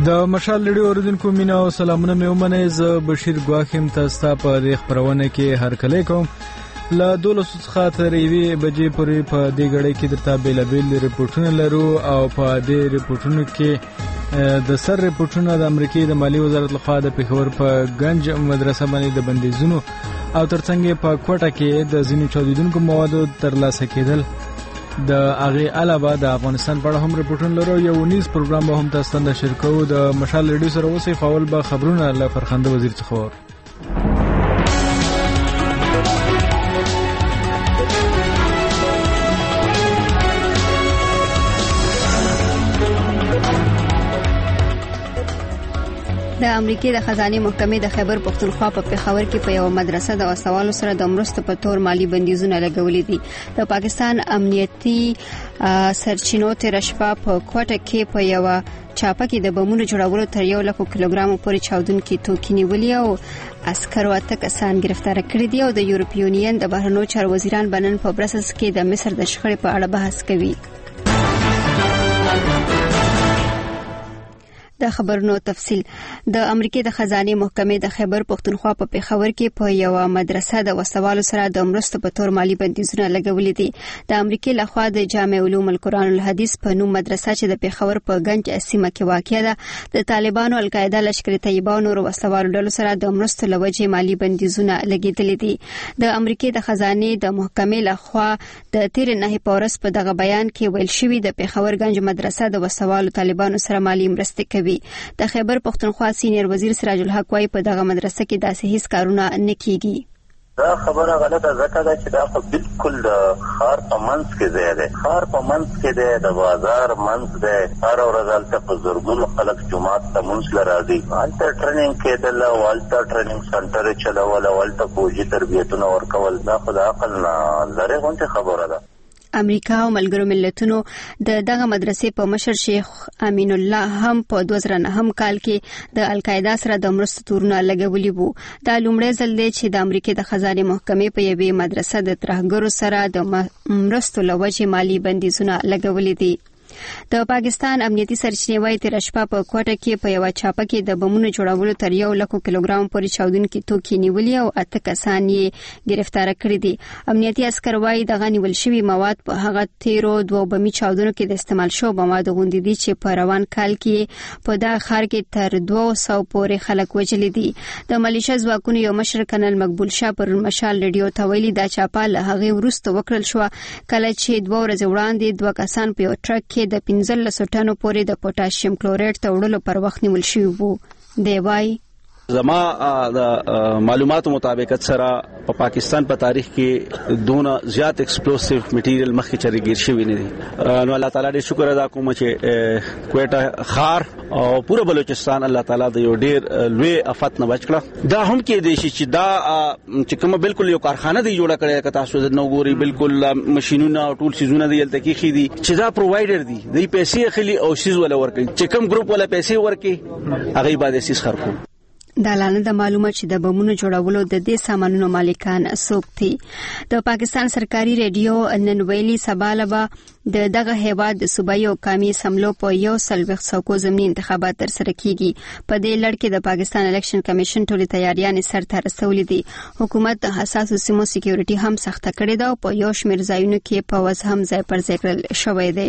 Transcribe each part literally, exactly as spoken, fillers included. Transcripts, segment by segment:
د مشال لړۍ اوریدونکو مینا او سلامونه مې ومنئ. زه بشیر ګواخیم تاسو ته په دې خپرونه کې هرکلی کوم. له دولسو څخه تر یوې بجې پورې په دې غړۍ کې درته بېلابېل ریپورټونه لرو او په دې ریپورټونو کې د سر ریپورټونه د امریکې د مالی وزارت لخوا د پېښور په ګنج مدرسه باندې د بندیزونو او ترڅنګ په کوټه کې د ځینو چاودیدونکو موادو ترلاسه کېدل. د هغې علاوه د افغانستان په اړه هم ریپورټونه لرو. یو نیز پروګرام به هم تاسو ته نشر کوو. د مشال رادیو سره اوسئ. فاول به خبرونه له فرخنده وزیر څخه. د امریکای د خزانه محکمې د خیبر پختونخوا په پیښور کې په یو مدرسه د وسوالو سره د مرستو په تور مالی بندیزونه لګولې دي. د پاکستان امنیتي سرچینو تیر شپه په کوټه کې په یو چاپه کې د بمونو جوړولو تر یو لک کیلوګرام پورې چاودونکي توکي نیولي او عسکر واته کسان گرفتار کړي دي. او د یورپی یونین د بهرنیو چارو وزیران بنن په برسلز کې د مصر د شخړې په اړه بحث کوي. د خبرونو تفصيل. د امریکای د خزانه محکمې د خیبر پختونخوا په پیښور کې په یو مدرسه د وسوالو سره د مرستو په تور مالی بندیزونه لګولې دي. د امریکای لخوا د جامع علوم القرآن الحدیث په نوم مدرسه چې د پیښور په ګنج سیمه کې واقع ده د طالبانو القاعده لشکر طیبه او نور وسوالو ډلو سره د مرستو لوجه مالی بندیزونه لګیدلې دي. د امریکای د خزانه د محکمې لخوا د تیر نه پورس په دغه بیان کې ویل شوی د پیښور ګنج مدرسه د وسوالو طالبانو سره مالی مرسته کوي. د خیبر پختونخوا سینیر وزیر سراج الحق وايي په دغه مدرسه کې داسې هیڅ کارونه نه کیږي. دا خبره غلطه ځکه ده چې دا خو بالکل د خار په منځ کې ځای دی. خار په منځ کې دی، د بازار منځ دی. هر ورځ هلته په زرګونو خلک جومات ته مونځ له راځي. هلته ټریننګ کېدل او هلته ټریننګ سنټر یې چلول او هلته فوجي تربیتونه ورکول، دا خو د عقل نه لرې غوندې خبره ده. امریکا او ملګرو ملتونو د دغه مدرسې په مشر شیخ امین الله هم په دوه زره نهم کال کې د القاعده سره د مرستو تورونه لګولي وو. دا لومړی ځل دی چې د امریکای د خزانه محکمې په یوې مدرسه د ترهګرو سره د مرستو لوجه مالی بندیزونه لګولي دي. د پاکستان امنیتي سرچینې وايي تیر شپه په کوټه کې په یو چاپه کې د بمونو جوړولو تر یو لک کیلوګرام پورې چاودونکي توکي نیولي او اته کسان یې گرفتار کړي دي. امنیتي عسکر وايي دغه نیول شوی مواد په هغه تیرو دوه بمي چاودنو کې د استعمال شو مواد غوندي دي چې په روان کال کې په دغه ښار کې تر دوه سوه پورې خلک وژل دي. د ملیشیا ځواکونو یو مشر کنل مقبول شاه پر مشال رادیو ته ویلي دا چاپه له هغه وروسته وکړل شو کله چې دوه ورځې وړاندې دوه کسان په یو ټرک کې د پنځلس ټنو پورې د پوتاشیم کلورایډ ته وړلو پر وخت نیول شوی وو. دی وايي زما د معلوماتو مطابق سره په پا پاکستان په تاریخ کې دونه زیات ایکسپلوسیو میټیریل مخکې چریګیر شوی نه دي. نو الله تعالی دې شکر ادا کوم چې کوټه خار او پوره بلوچستان الله تعالی د یو ډیر لوی افت نه بچ کړه. دا هم کې دي چې دا چې کوم بالکل یو کارخانه دی جوړه کړې کته تاسو نو ګوري بالکل ماشينونه او ټول سيزونه دی تلته کې دي چې دا پرووایډر دي د پیسې اخلي او سيز ولا ورکړي چې کوم ګروپ ولا پیسې ورکړي هغه باندې سيز خرڅو. د اعلان د معلومات چې د بمونو جوړولو د دې سامانونو مالکان څوک دي. د پاکستان سرکاري رادیو نن ویلي سبالبا د دغه هیواد د صوبایي او قومي سملو په یو سل وختو ضمني انتخابات تر سره کیږي. په دې لړ کې د پاکستان الیکشن کمیشن ټولې تیاریانې سر ته رسولې دي. حکومت د حساسو سیمو سکیورټي هم سخته کړې ده او په یو شمېر ځایونو کې پوځ هم ځای پر ځای کړل شوی دی.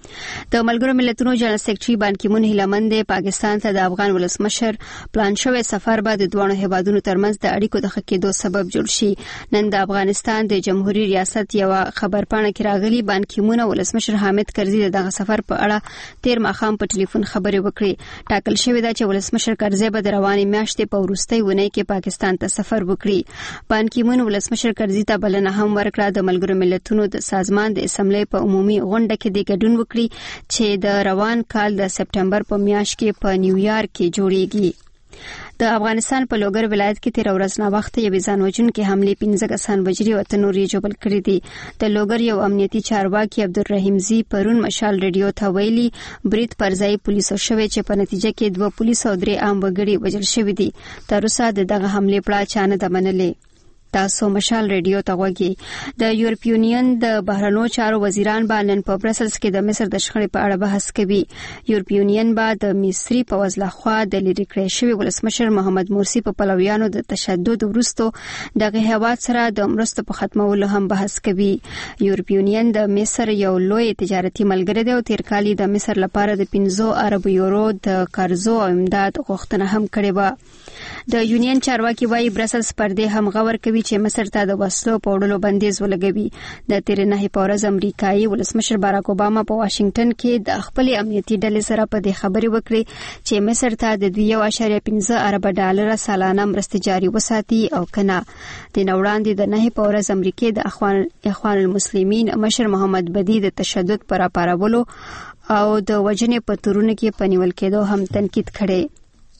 د ملګرو ملتونو جنرال سیکریټري بان کی مون هیلمند پاکستان ته د افغان ولسمشر پلان شوی سفر به د دوه هیوادونو ترمنځ د اړیکو د ښه کېدو سبب جوړ شي. نن د افغانستان د جمهوریت ریاست یو خبرپاڼه کې راغلي بان کی مون ولسمشر حامد کرزي دغه سفر په اړه تیر ماښام په ټلیفون خبرې وکړې. ټاکل شوی دا چې ولسمشر کرزي به د روانې میاشتې په وروستۍ ونې کې پاکستان ته سفر وکړي. بان کی مون ولسمشر کرزي ته بلنه هم ورکړه د ملګرو ملتونو د سازمان د اسمبلی په عمومي غونډه کې د ګډون وکړي چې د روان کال د سپټمبر په میاشت کې په نیویارک کې جوړیږي. د افغانستان په لوګر ولایت کې تیر ورځ نه وخت یو ځان وژونکي حمله پنځه کسان وژلي او ته نور یې جوړ کړی دي. د لوګر یو امنیتي چارواکي عبدالرحیم زی پرون مشال رادیو ته ویلي برید پر ځای پولیسو شوی چې په نتیجه کې دوه پولیس او درې عام وګړي وژل شوي دي. تر اوسه دغه حمله پړه چانه د منلې. تاسو مشال ریډیو ته غوږی. د یورپ یونین د بهرنیو چارو وزیران باندې په برسلز کې د مصر د شخړې په اړه بحث کوي. یورپ یونین با د مصری په وزله خوا د لری کړی شوی ولسمشر محمد مرسی په پلویانو د تشدد وروسته دغه هیواد سره د مرستو په ختمولو هم بحث کوي. یورپ یونین د مصر یو لوی تجارتي ملګری دی او تیر کال د مصر لپاره د پنځه ارب یورو د قرضو او امداد غوښتنه هم کړې و. د یونین چارواکي وايي برسلز پر دې هم غور کوي چې مصر ته د وسلو په وړلو بندیز ولګوي. د تیر نه په ورځ امریکایي ولسمشر باراک اوباما په واشنگټن کې د خپل امنیتي ډلې سره په دې خبرې وکړې چې مصر ته د دوه اعشاریه پنځه ارب ډالر سالانه مرستې جاري وساتي او کنه. د نوړاندې د نه په ورځ امریکای د اخوان اخوان المسلمین مشر محمد بدی د تشدد پر اپارولو او د وجنې په تورونه کې پنیول کېدو هم تنقید کړي.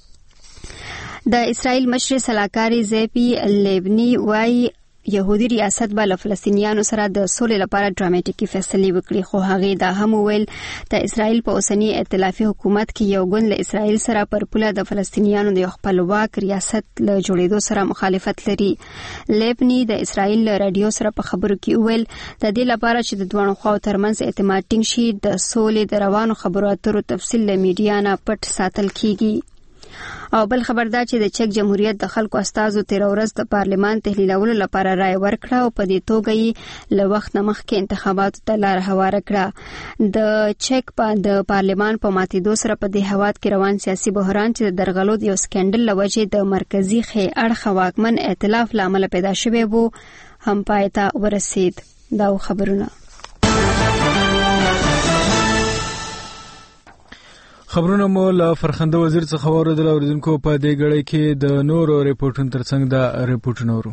د اسرائیل مشر سلاکاري زیپی لیبنی وايي يهودي ریاست به له فلسطینیانو سره د سولې لپاره ډراماتیکي فیصلې وکړي، خو هغه دا هم ویل د اسرائیل په اوسنی ائتلافي حکومت کې یو ګوند له اسرائیل سره پر پوله د فلسطینیانو د خپلواک ریاست له جوړېدو سره مخالفت لري. لیبنی د اسرائیل رادیو سره په خبرو کې ویل د دې لپاره چې د دوه خواو ترمنځ اعتماد ټینګ شي د سولې د روانو خبرو اترو تفصیل له میډیا نه پټ ساتل کیږي. او بل خبردار چې د چک جمهوریت د خلکو استازو تیر ورځ د پارلمان تحلیلولو لپاره رائے ورکړه او په دې توګه یې له وخت مخکې انتخاباتو ته لار هواره کړه. د چک په د پارلمان په ماتېدو سره په دې هواد کې روان سیاسي بحران چې د درغلو د یو سکندل لوجې د مرکزی خې اړخ واکمن ائتلاف لامل پیدا شوی وو هم پای ته ورسید. دا خبرونه خبرونه مو له فرخنده وزیر څخه اوریدل. اوریدونکو په دې غړې کې د نورو ریپورتونو ترڅنګ دا ریپورتونه ورو.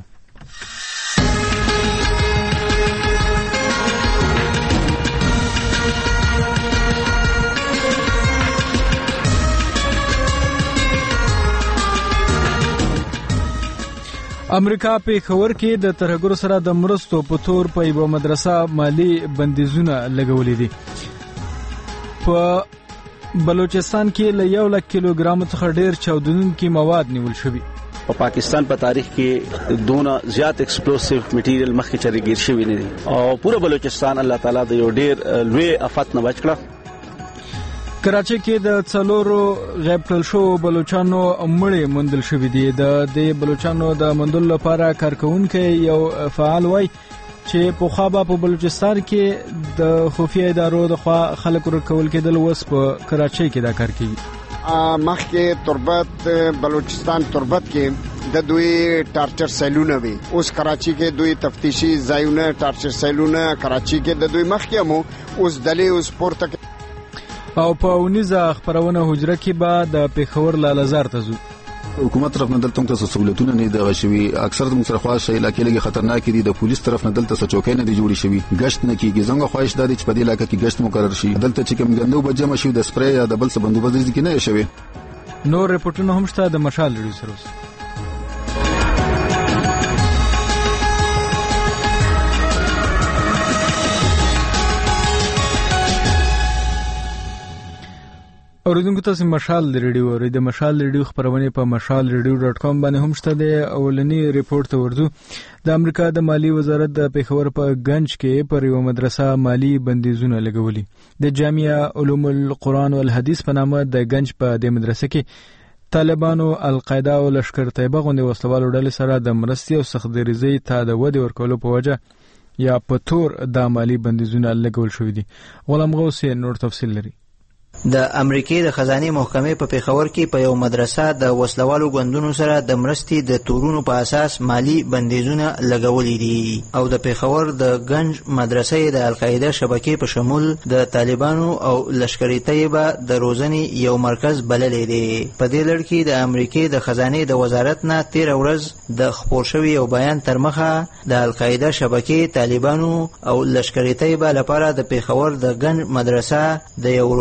امریکا په خبر کې د ترهګرو سره د مرستو په تور په یو مدرسه مالی بندیزونه لګولې دي. په بلوچستان کې له یو لک کیلوګرام څخه ډیر چاودونکي مواد نیول شوي. په پاکستان په تاریخ کې دونه زیات ایکسپلوسیو میټیریل مخکې چری گیر شوی نه دي او پوره بلوچستان الله تعالی د یو ډیر لوی آفت نه بچ کړه. کراچي کې د څلورو غیب کړل شو بلوچستانو مړې موندل شوې دي. د دې بلوچستانو د موندلو لپاره کارکونکو یو فعال وای چې په خابه په بلوچستان کې د خفیه ادارو د خوا خلک ورکول کېدل وس په کراچي کې دا کار کوي. مخکې تربت بلوچستان تربت کې د دوی ټارچر سیلونه وي، اوس کراچي کې دوی تفتیشي ځایونه ټارچر سیلونه کراچي کې د دوی مخکې مو اوس دلې اوس پورته او په ونیزه خبرونه حجره کې به د پیښور لالزار ته ځو. حکومت طرف نه دلته څه سہولتونه نه دی غشوي، اکثر د مصرف خواص علاقې لګي خطرناک دي. د پولیس طرف نه دلته څه چوکۍ نه دی جوړی شوی، غشت نه کیږي. زنګ خواهش د دې په دې علاقې کې غشت مقرر شي. دلته چې کوم غندو بجما شي د سپری یا د بل څه بندوبست کې نه شوی. نور ریپورتونه هم شته د مشال لري سره. اوریدونکو تاسو مشال ریډیو اورئ. د مشال ریډیو خبرونه په مشال ریډیو ډاټ کام باندې هم شته. د اولنی ریپورت ورته د امریکا د مالی وزارت د پیښور په گنج کې پر یو مدرسه مالی بندیزونه لګولي. د جامعه علوم القرآن والحدیث په نامه د گنج په د مدرسه کې طالبانو القاعده او لشکر طیبه غونډه وسلوالو ډلې سره د مرستي او سختګریزي ته د ودی ورکولو په وجه یا په تور د مالی بندیزونه لګول شوې دي. غلام غوث نور تفصیل لري. د امریکای د خزانه محکمې په پیښور کې په یو مدرسه د وسلوالو غوندونو سره د مرستي د تورونو په اساس مالی بندیزونه لګولې دي او د پیښور د گنج مدرسې د القاعده شبکې په شمول د طالبانو او لشکري طیبه د روزنې یو مرکز بللې دي. په دې لړ کې د امریکای د خزانه د وزارت نه تیر ورځ د خبر شوی یو بیان تر مخه د القاعده شبکې طالبانو او لشکري طیبه لپاره د پیښور د گنج مدرسه د یو روزنیز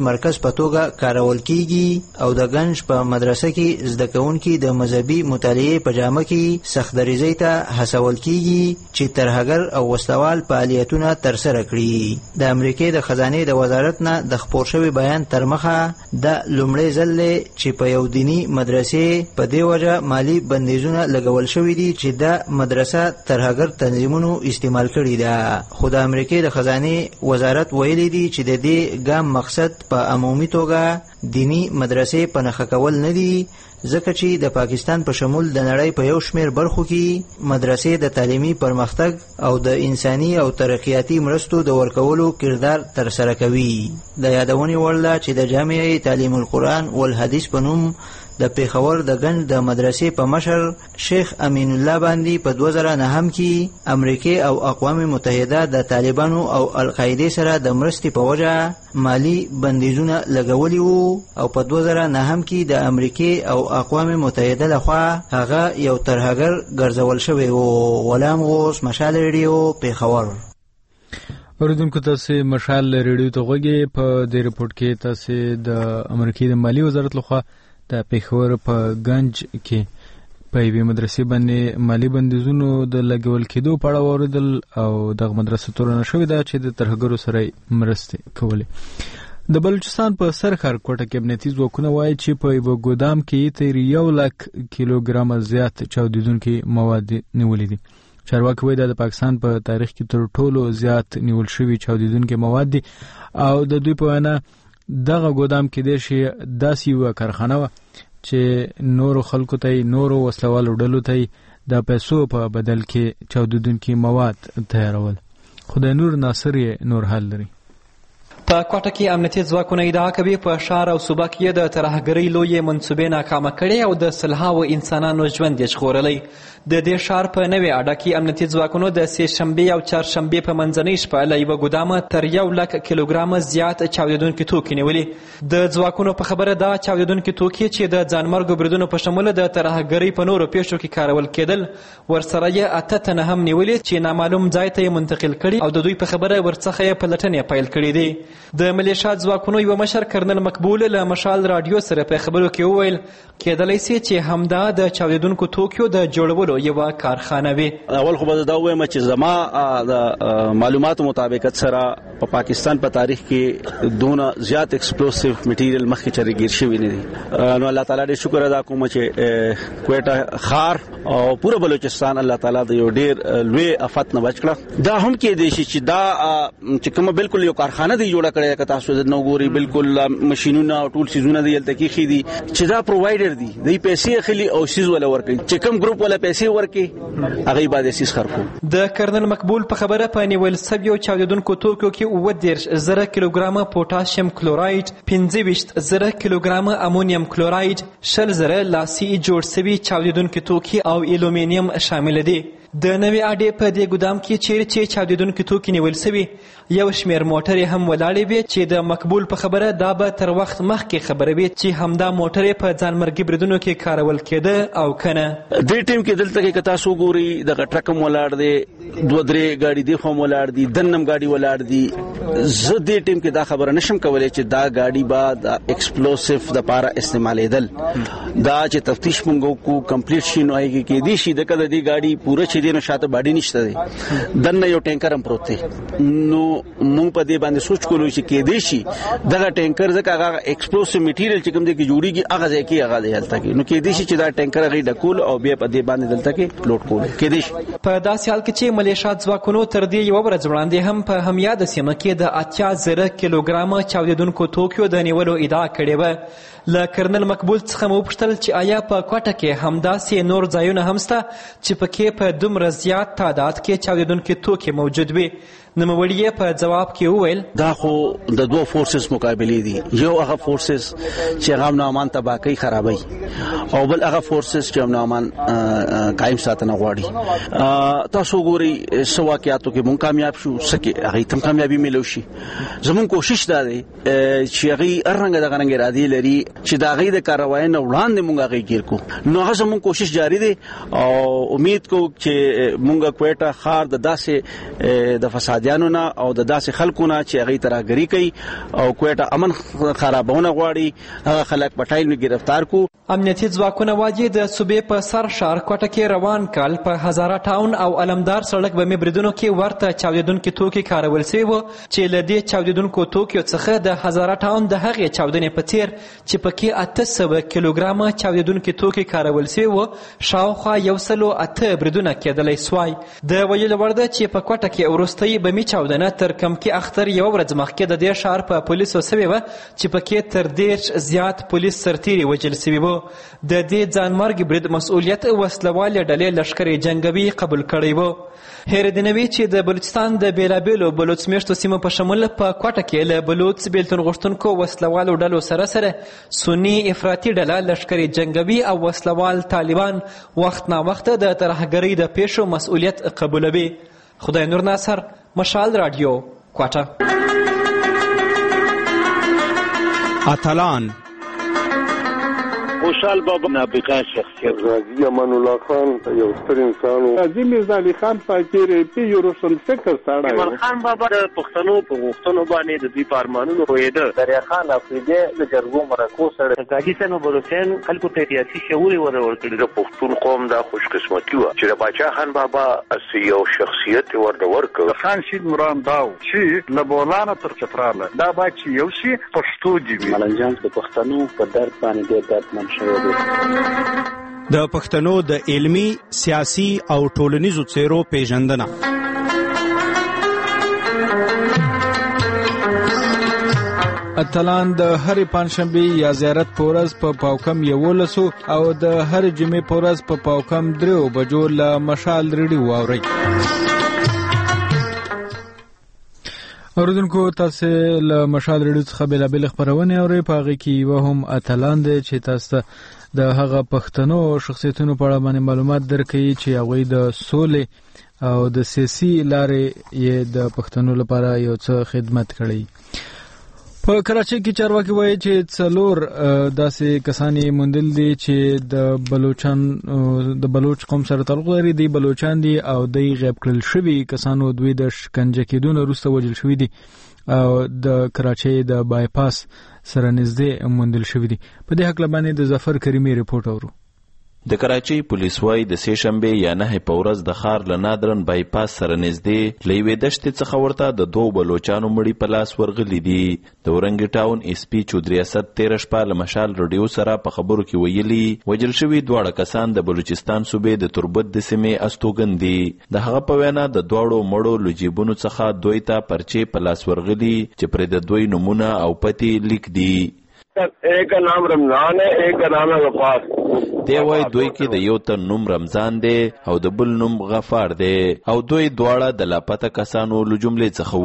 مرکز په توګه کارول کیږي او د گنج په مدرسه کې زده کوونکي د مذهبي مطالعې په جامه کې سختدریزۍ ته هڅول کیږي چې ترهګر او وسلوال فعالیتونه ترسره کړي. د امریکای د خزانې د وزارت نه د خپور شوی بیان تر مخه د لومړی ځل چې په یو دینی مدرسې په دې وجه مالی بندیزونه لګول شوي دي چې د مدرسه ترهګر تنظیمونو استعمال کړي ده. خو د امریکای د خزانې وزارت ویلي دي چې د دې ګام مقصد په عمومي توګه دینی مدرسې په نښه کول نه دي، ځکه چې د پاکستان په شمول د نړۍ په یو شمیر برخو کې مدرسې د تعلیمي پرمختګ او د انساني او ترقیاتي مرستو د ورکولو کردار ترسره کوي. د یادونې وړ ده چې د جامعه تعلیم القرآن والحدیث په نوم د پیښور د گنج د مدرسې په مشر شیخ امین الله باندې په دوه زره نهم کې امریکای او اقوام متحده د طالبانو او القاعده سره د مرستې په وجه مالی بندیزونه لګولي وو او په دوه زره نهم کې د امریکای او اقوام متحده لخوا هغه یو ترهګر ګرځول شوی وو. غلام غوث، مشال ریډیو، پیښور. اوریدونکو تاسو مشال ریډیو ته غوږی. په دې رپورت کې تاسو د امریکای د مالی وزارت لخوا د پیښور په گنج کې په یوې مدرسې باندې مالی بندیزونو د لګول کېدو په اړه واوریدل او دغه مدرسه تورنه شوې ده چې د ترهګرو سره مرستې کولې. د بلوچستان په سرخار کوټه کې امنیتي ځواکونه وایي چې په یو ګودام کې تر یو لک کیلوګرام زیات چاودیدونکي مواد نیولې دي. چارواکي وایي د پاکستان په تاریخ کې تر ټولو زیات نیول شوي چاودیدونکي مواد دي او د دوی په وینا دغه ګودام کې د شي داسې یو کارخانه و چې نورو خلکو ته نورو وسلوالو ډلو ته د پیسو په بدل کې چاودیدونکي مواد تیارول. خدای نور ناصر نور حل لري. په کوټه کې امنیتي ځواکونه ادعا کوي په ښار او صوبه کې د ترهګرۍ لویې منصوبې ناکامه کړې او د سلهاوو انسانانو ژوند یې ژغورلی. د دې ښار په نوې اډه کې امنیتي ځواکونو د سې شنبې او چهارشنبې په منځنۍ شپه له یوه ګودامه تر یو لک کیلوګرامه زیات چاودیدونکي توکي نیولي. د ځواکونو په خبره دا چاودیدونکي توکي چې د ځانمرګو بریدونو په شمول د ترهګرۍ په نورو پیښو کې کارول کېدل، ورسره یې اته تنه هم نیولي چې نامعلوم ځای ته یې منتقل کړي او د دوی په خبره ورڅخه یې پلټنې پیل کړي دي. د ملیشیا ځواکونو یو مشر کرنل مقبول له مشال رادیو سره په خبرو کې وویل کېدلی سي چې همدا د چاودیدونکو توکیو د جوړولو یوه کارخانه وي. اول خو به دا وایم چې زما د معلوماتو مطابق سره په پاکستان په تاریخ کې دونه زیات ایکسپلوسیو میټیریل مخکې چرې ګیر شوی نه دي. نو الله تعالی دې شکر ادا کوم چې کوټه خار او پوره بلوچستان الله تعالی د یو ډیر لوی افت نه بچ کړه. دا هم کې دي چې دا چې کومه بالکل یو کارخانه دی جوړه کړې که تاسو د نوګوري بالکل ماشينونه او ټول سيزونه دی تل کې خېدي چې دا پرووایډر دی د پیسې خلی او سیز ولا ورکړي چې کوم ګروپ ولا پیسې ورکړي هغه به د سیس خرخو. د کرنل مقبول په خبره په نیول سبیو چاودیدونکو توکو کې اووه دېرش زره کیلوګرامه پوتاشیم کلورایډ، پنځه ویشت زره کیلوګرامه امونیم کلورایډ، شل زره لاسي جوړ سوي چاودیدونکو توکي او الومینیم شامل دي. د نوې اډې په دې ګودام کې چیرې چې چاودیدونکي توکي نیول سوي یو شمېر موټرې هم ولاړې وې چې د مقبول په خبره دا به تر وخت مخکې خبره وي چې همدا موټرې په ځانمرګي بریدونو کې کارول کېده او که نه. دې ټیم کې دلته کې که تاسو ګورئ دغه ټرک هم ولاړ دی، دوه درې ګاډي دی خو هم ولاړ دي، دنم ګاډي ولاړ دي. زه دې ټیم کې دا خبره نشم کولی چې دا ګاډي به د ایکسپلوسیف دپاره استعمالېدل. دا چې تفتیش مونږ وکړو کمپلیټ شي نو هغې کې کېدی شي ځکه د دې ګاډي پوره چې دی نو شاته باډي نشته دی، دننه یو ټینکر هم پروت دی. نو مونږ په دې باندې سوچ کولو چې کېدی شي دغه ټینکر ځکه هغه ایکسپلوسیو میټیریل چې کوم دی کې جوړیږي هغه ځای کې هغه دی هلته کې نو کېدی شي چې دا ټینکر هغې ډکول او بیا په دې باندې دلته کې لوډ کول کېدی شي. په داسې حال کې چې ملیشیا ځواکونو تر دې یوه ورځ وړاندې هم په همیاده سیمه کې د اتیا زره کیلوګرامه چاودیدونکو توکیو د نیولو ادعا کړې وه. له کرنل مقبول څخه مو وپوښتل چې آیا په کوټه کې همداسې نور ځایونه هم شته چې پکې په دومره زیات تعداد کې چاودیدونکي توکي موجود وي؟ نوموړي یې په جواب کې وویل دا خو د دوه فورسز مقابلې دي، یو هغه فورسز چې هغه امن امان تباهي خرابوي او بل هغه فورسز چې امن امان قائم ساتنه غواړي. تاسو ګورئ څه واقعاتو کې مونږ کامیاب شو، څه هغې ته هم کامیابي میلو شي. زمونږ کوشش دا دی چې هغې هر رنګه دغه رنګ ارادې لري چې دا غي د کاروای نه وړاندې مونږه غي ګیر کو. نو هغه مونږ کوشش جاری دي او امید کو چې مونږه کوټه خار د داسې د فسادیانو نه او د داسې خلکو نه چې هغه ترهګری کوي او کوټه امن خرابونه غواړي هغه خلک پټایل می گرفتار کو. امنیتي ځواکونه واجی د صوبې په سر شهر کوټه کې روان کال په هزاره ټاون او علمدار سړک بمې بریدونو کې ورته چاودیدونکو توکي کارول شوي وو چې له دې چاودیدونکو توکو څخه د هزاره ټاون د هغې چاودنې په څیر چې پکې اته سوه کیلوګرامه چاودیدونکي توکي کارول شوي وو شاوخوا یو سلو اته بریدونه کېدلی سوای. د ویلو وړ ده چې په کوټه کې وروستۍ بمي چاودنه تر کمکي اختر یوه ورځ مخکې د دې ښار په پولیسو سوې وه چې پکې تر دېرش زیات پولیس سرتیري وژل سوي وو. د دې ځانمرګ برید مسؤلیت وسلوالې ډلې لښکرې جنګوي قبول کړی وو. هیرېدنوي چې د بلوچستان د بېلابېلو بلوڅ میشتو سیمو په شمول په کوټه کې له بلوڅ بېلتون غوښتونکو وسلوالو ډلو سره سره سني افراطي ډله لښکرې جنګوي او وسلوال طالبان وخت ناوخته د ترهګرۍ د پیښو مسؤلیت قبولوي. خدای نور ناصر، مشال رادیو، کوټه. اتلان خوشحال بابا نابغه شخصیت، غازی امان الله خان یو ستر انسان و، قاضي میرزا علي خان فقیر پی یو روشن فکر سړی، ایمان خان بابا د پښتنو په غوښتنو باندې د دوی په ارمانونو پوهېده، دریا خان افریدي د جرګو مرکو سړی، قاضي صاحب بلوچستان خلکو ته سیاسي شعور ور ورکړي. د پښتون قوم دا خوش قسمتي وه چې د باچا خان بابا اصلي یو شخصیت ورته ورکړ. خان شید مرام داو چې له بولانه تر چتراله دا با چې یو شي پښتو دي وي. ملنجان د پښتنو په درد باندې ډېر دردمن د پښتنو د علمی، سیاسي او ټولنیزو څیرو پیژندنه. اتلان د هرې پنځشنبې یا زیارت په ورځ په پاوکم یولسو او د هرې جمعې په ورځ په پاوکم دریو بجو له مشال ریډیو واورئ. اوریدونکو تاسو له مشال ریډیو څخه بېلابېلې خپرونې اورئ. په هغې کې یوه هم اتلان دی چې تاسو د هغه پښتنو شخصیتونو په اړه باندې معلومات درکوي چې هغوی د سولې او د سیاسي لارې یې د پښتنو لپاره یو څه خدمت کړی. په کراچۍ کې چارواکي وایي چې څلور داسې کسان یې موندل دي چې د بلوچان د بلوچ قوم سره تعلق لري. دوی بلوچان دي او دوی غیب کړل شوي کسانو دوی د شکنجه کېدو نه وروسته وژل شوي دي او د کراچۍ د بایپاس سره نږدې موندل شوي دي. په دې هکله باندې د ظفر کریمي رپورټ اورو. د کراچۍ پولیس وايي د سې شنبې یا نه په ورځ د ښار له نادرن بایپاس سره نږدې له یوې دښتې څخه ورته د دوو بلوچانو مړي په لاس ورغلي دي. د ورنګي ټاون اس پي چودري اسد تېره شپه له مشال رډیو سره په خبرو کې ویلي وژل شوي دواړه کسان د بلوچستان صوبې د تربت د سیمې استوګن دي. د هغه په وینا د دواړو مړو له جیبونو څخه دوی ته پرچې په لاس ورغلي چې پرې د دوی نومونه او پتې لیک دي. ایک کا نام رمضان ہے، ایک کا نام ہے غفار. دی وای دوی کې د یو تن نوم رمضان دی او د بل نوم غفار دی او دوی دواړه د لاپته کسانو له جملې څخه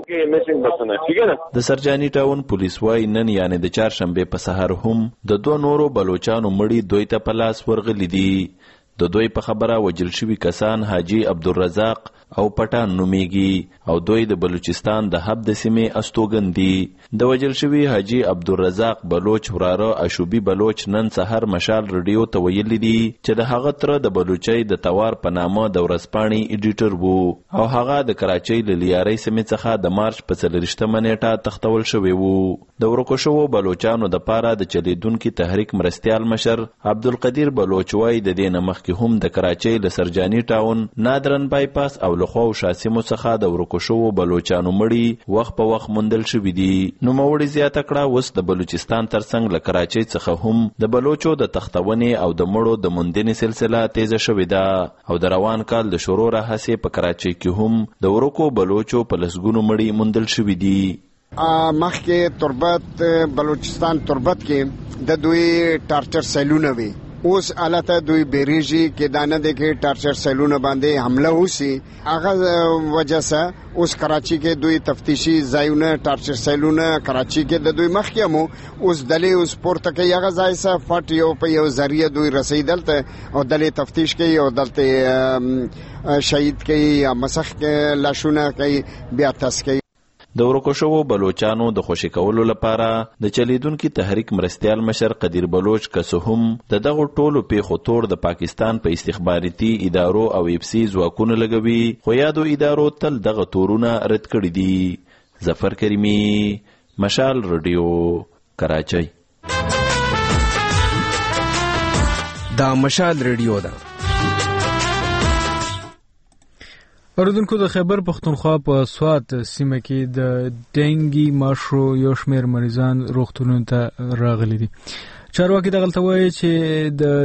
وو. د سرجاني ټاون پولیس وای نن یعنی د چهارشنبې په سهار هم د دوه نورو بلوچانو مړي دوی ته په لاس ورغلي دي. د دوی په خبره وژل شوي کسان حاجي عبدالرزاق او پټان نومیږي او دوی د بلوچستان د حب د سیمې استوګن دي. د وژل شوي حاجي عبدالرزاق بلوچ وراره اشوبي بلوچ نن سحر مشال رډیو ته ویلي دي چې د هغه تره د بلوچۍ د توار په نامه د ورځپاڼې ایډیټر وو او هغه د کراچۍ له لیارۍ سیمې څخه د مارچ په څلوېښتمه نیټه تښتول شوی وو. د ورکو شوو بلوچانو دپاره د چلیدونکي تحریک مرستیال مشر عبدالقدیر بلوچ وایي د دې نه مخکې هم د کراچۍ له سرجاني ټاون نادرن بایپاس او له خواو شاسمو څخه د ورکو شوو بلوچانو مړي وخت په وخت موندل شوي دي. نوموړي زیاته کړه اوس د بلوچستان ترڅنګ له کراچۍ څخه هم د بلوچو د تختونې او د مړو د موندنې سلسله تیزه شوې ده او د روان کال د شروع راهیسې په کراچۍ کې هم د ورکو بلوچو په لسګونو مړي موندل شوي دي. مخکې تربت بلوچستان تربت کې د دوی ټارچر سیلونه وي، اوس حالت دوی بیریږي کې دانه د کې ټارچر سیلونه باندې حمله وسی. هغه وجہ سره اوس کراچي کې دوی تفتیشي ځایونه ټارچر سیلونه کراچي کې د دوی مخکې مو اوس دلې اوس پورته کې هغه ځای سره فټ یو په یو ذریعہ دوی رسیدل ته او دلې تفتیش کوي او دلته شهید کوي یا مسخ کې لاشونه کوي بیا تاس کوي. د ورکو شوو بلوچانو د خوشي کولو لپاره د چلیدونکو تحریک مرستیال مشر قدیر بلوچ که هم د دغه ټولو پیښو تور د پاکستان په استخباراتي ادارو او اف سی ځواکونو لګوي، خو یادو ادارو تل دغه تورونه رد کړي دي. ظفر کریمی، مشال رادیو، کراچۍ. دا مشال رادیو ده. اوریدونکو، د خیبر پختونخوا په سوات سیمه کې د ډینګي ماشو یو شمېر مریضان روغتونونو ته راغلي دي. چارواکي دغلته وایي چې د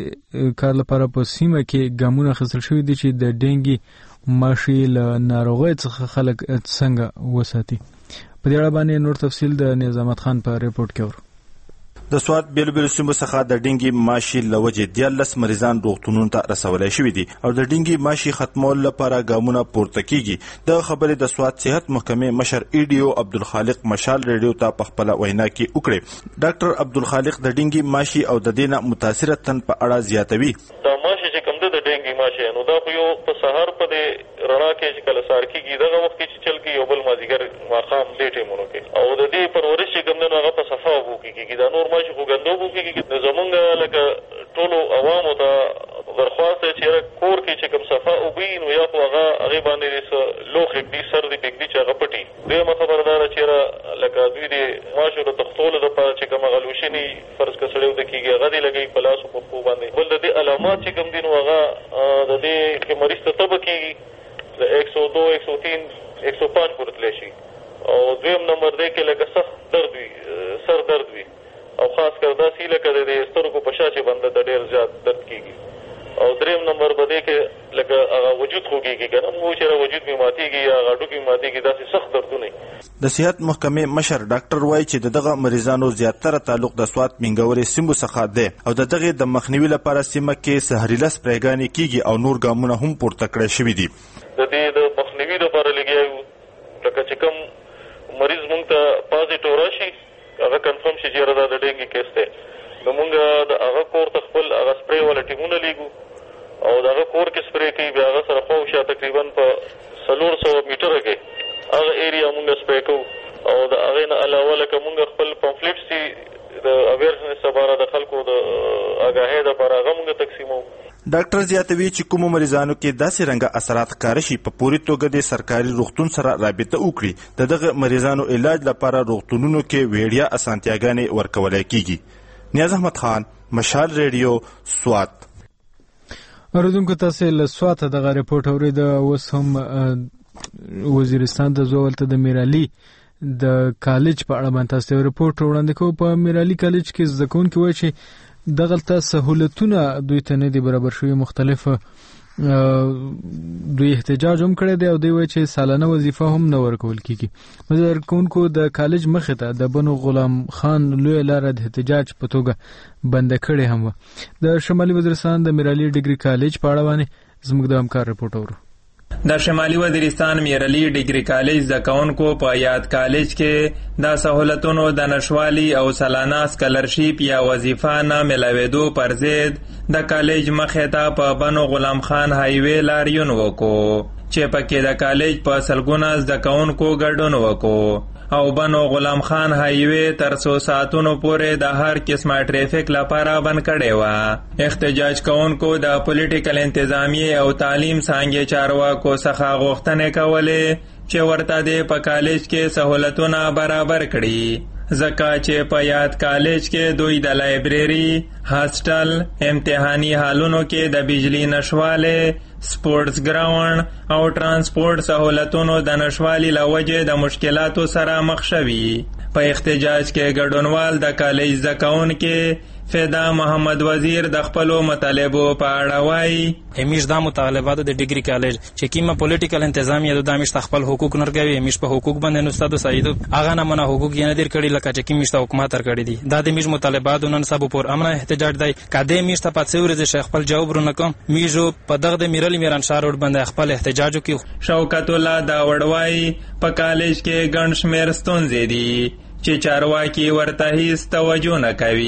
دې کار لپاره په سیمه کې ګامونه اخیستل شوي دي چې د ډینګي ماشي له ناروغۍ څخه خلک څنګه وساتي. په دې اړه باندې نور تفصیل د نظامت خان په ریپورت کې ورو. د سوات بیلو بیلو سیمو څخه د ډینګي ماشي لوجې دیارلس مریضان روغتونونو ته رسولای شوي دي او د ډینګي ماشي ختمولو لپاره ګامونه پورته کیږي. د خبرې د سوات صحت محکمې مشر ایډیو عبدالخالق مشال ریډیو ته په خپل وینا کې وکړي. ډاکټر عبدالخالق د ډینګي ماشي او د دینه متاثره تن په اړه زیاتوي. دا ماشي چې کوم د ډینګي ماشي نو دا خو یو په سحر په دې رڼا کې چې کله سار کېږي دغه وخت کې چې چل کې یو بل مازدیګر ماښام دې ټیمونو کې او د دې پرورش چې کوم دی نو هغه په صفا اوبو کې کېږي. دا نور ماشي خو ګندو کې زمونږ لکه ټولو عوامو ته درخواست دی چې کور کې چې کوم صفا اوبه وي نو یا خو هغه هغې باندې لوښ ږدي سر دې پرېږدي چې هغه پټي. دویمه خبره دا ده چې لکه دوی د ماشو د تختولو دپاره چې کوم هغه لوشنې فرض که سړی اوده کېږي هغه دې لګوي په لاسو په پښو باندې. بل د دې علامات چې کوم دي نو هغه د دې که مریض ته تبه کېږي د ایک سو دو ایک سو تین ایک سو پانچ پورې تللی شي. او دویم نمبر دی کې لکه سخت درد وي، سر درد وي او خاص کر داسې لکه د سترګو په شا چې بنده ته ډېر زیات درد کېږي. او دریم نمبر به دی کې لکه هغه وجود خوږېږي که نه مو چې وجود مې ماتېږي یا هډوکي مې ماتېږي داسې سخت دردونه. د صحت محکمې مشر ډاکټر وایي چې د دغه مریضانو زیاتره تعلق د سوات منګورې سیمو څخه دی او د دغې د مخنیوي لپاره سیمه کې سهاري لس پرېګانې کېږي او نور ګامونه هم پورته کړی شوي دي. د دې د مخنیوي لپاره لګیا یو لکه چې کوم مریض مونږ ته پازیټیو راشي هغه کنفرم شي چې دا د ډینګي کیس دی نو مونږ د هغه کور ته خپل هغه سپرې والا ټیمونه لیږو او د هغه کور کې سپرې کوي بیا هغه سره خواوشا تقریبا په څلور سوه میټره کې هغه ایریا مونږ سپرې کوو او د هغې نه علاوه لکه مونږ خپل پمفلیټس دي د اویرنس لپاره د خلکو د آګاهۍ لپاره هغه مونږ تقسیموو. ډاکټر زیاتوي چې کومو مریضانو کې داسې رنګه اثرات ښکاره شي په پوری توګه د سرکاري روغتون سره رابطه وکړي د دغه مریضانو علاج لپاره روغتونونو کې وړیا اسانتیاګانې ورکولی کیږي. نیاز احمد خان، مشال ریډیو، سوات. اوریدونکو، تاسې له سواته دغه ریپورټ اورېده. اوس هم وزیرستان ته ځو، هلته د میرالي د کالج په اړه باندې تاسو ته ریپورټ وړاندې کوو. په میرالي کالج کې زده کوونکي وایي چې دغلته سهولتونه دوی ته نه دي برابر شوي. مختلف دوی احتجاج هم کړی دی او دوی وایي چې سالانه وظیفه هم نه ورکول کېږي. زده کوونکو د کالج مخې ته د بنو غلام خان لویه لاره د احتجاج په توګه بنده کړې هم وه. د شمالي وزیرستان د میرالي ډیګري کالج په اړه باندې زموږ د همکار ریپورټ اورو. د شمالي وزیرستان میرالي ډیګري کالج زده کوونکو په یاد کالج کې د سهولتونو د نشوالي او سالانه سکالرشیپ یا وظیفه نه ملاوېدو پر ضد د کالج مخې ته په بنو غلام خان هایوې لاریون وکړو چې پکې د کالج په سلګونه زده کوونکو ګډون وکړو او بنو غلام خان هایوې تر څو ساعتونو پورې د هر قسمه ټریفک لپاره بند کړې وه. احتجاج کوونکو د پولیټیکل انتظامیې او تعلیم څانګې چارواکو څخه غوښتنې کولې چې ورته دې په کالج کې سهولتونه برابر کړي ځکه چې په یاد کالج کې دوی د لایبرری، هاسټل، امتحاني حالونو کې د بجلی نشواله، سپورټس ګراوند او ترانسپورت سهولتونو د نشوالي له وجې د مشکلاتو سره مخ شوي. په احتجاج کې ګډونوال د کالج زده کوونکي فدا محمد وزیر د خپلو مطالبو په اړه وایي همیش دا مطالبات د ډیګري کالج چې کیمه پولیټیکل انتظامیه د همیش خپل حقوق نرګوي همیش په حقوق باندې نو ستاسو سعید هغه نه منه حقوق یې نه در کړی لکه چې کیمه حکومت تر کړی دي دا د همیش مطالبات نن سبا پر امن احتجاج دی کده همیش ته پاتې ورځ شیخ خپل جواب ورنکم میجو په دغه د میرل میران شار ور باندې خپل احتجاج کوي. شوکت الله دا وړوي په کالج کې ګڼ شمېر ستونزې دي چې چارواکي ورته هیڅ توجه نه کوي.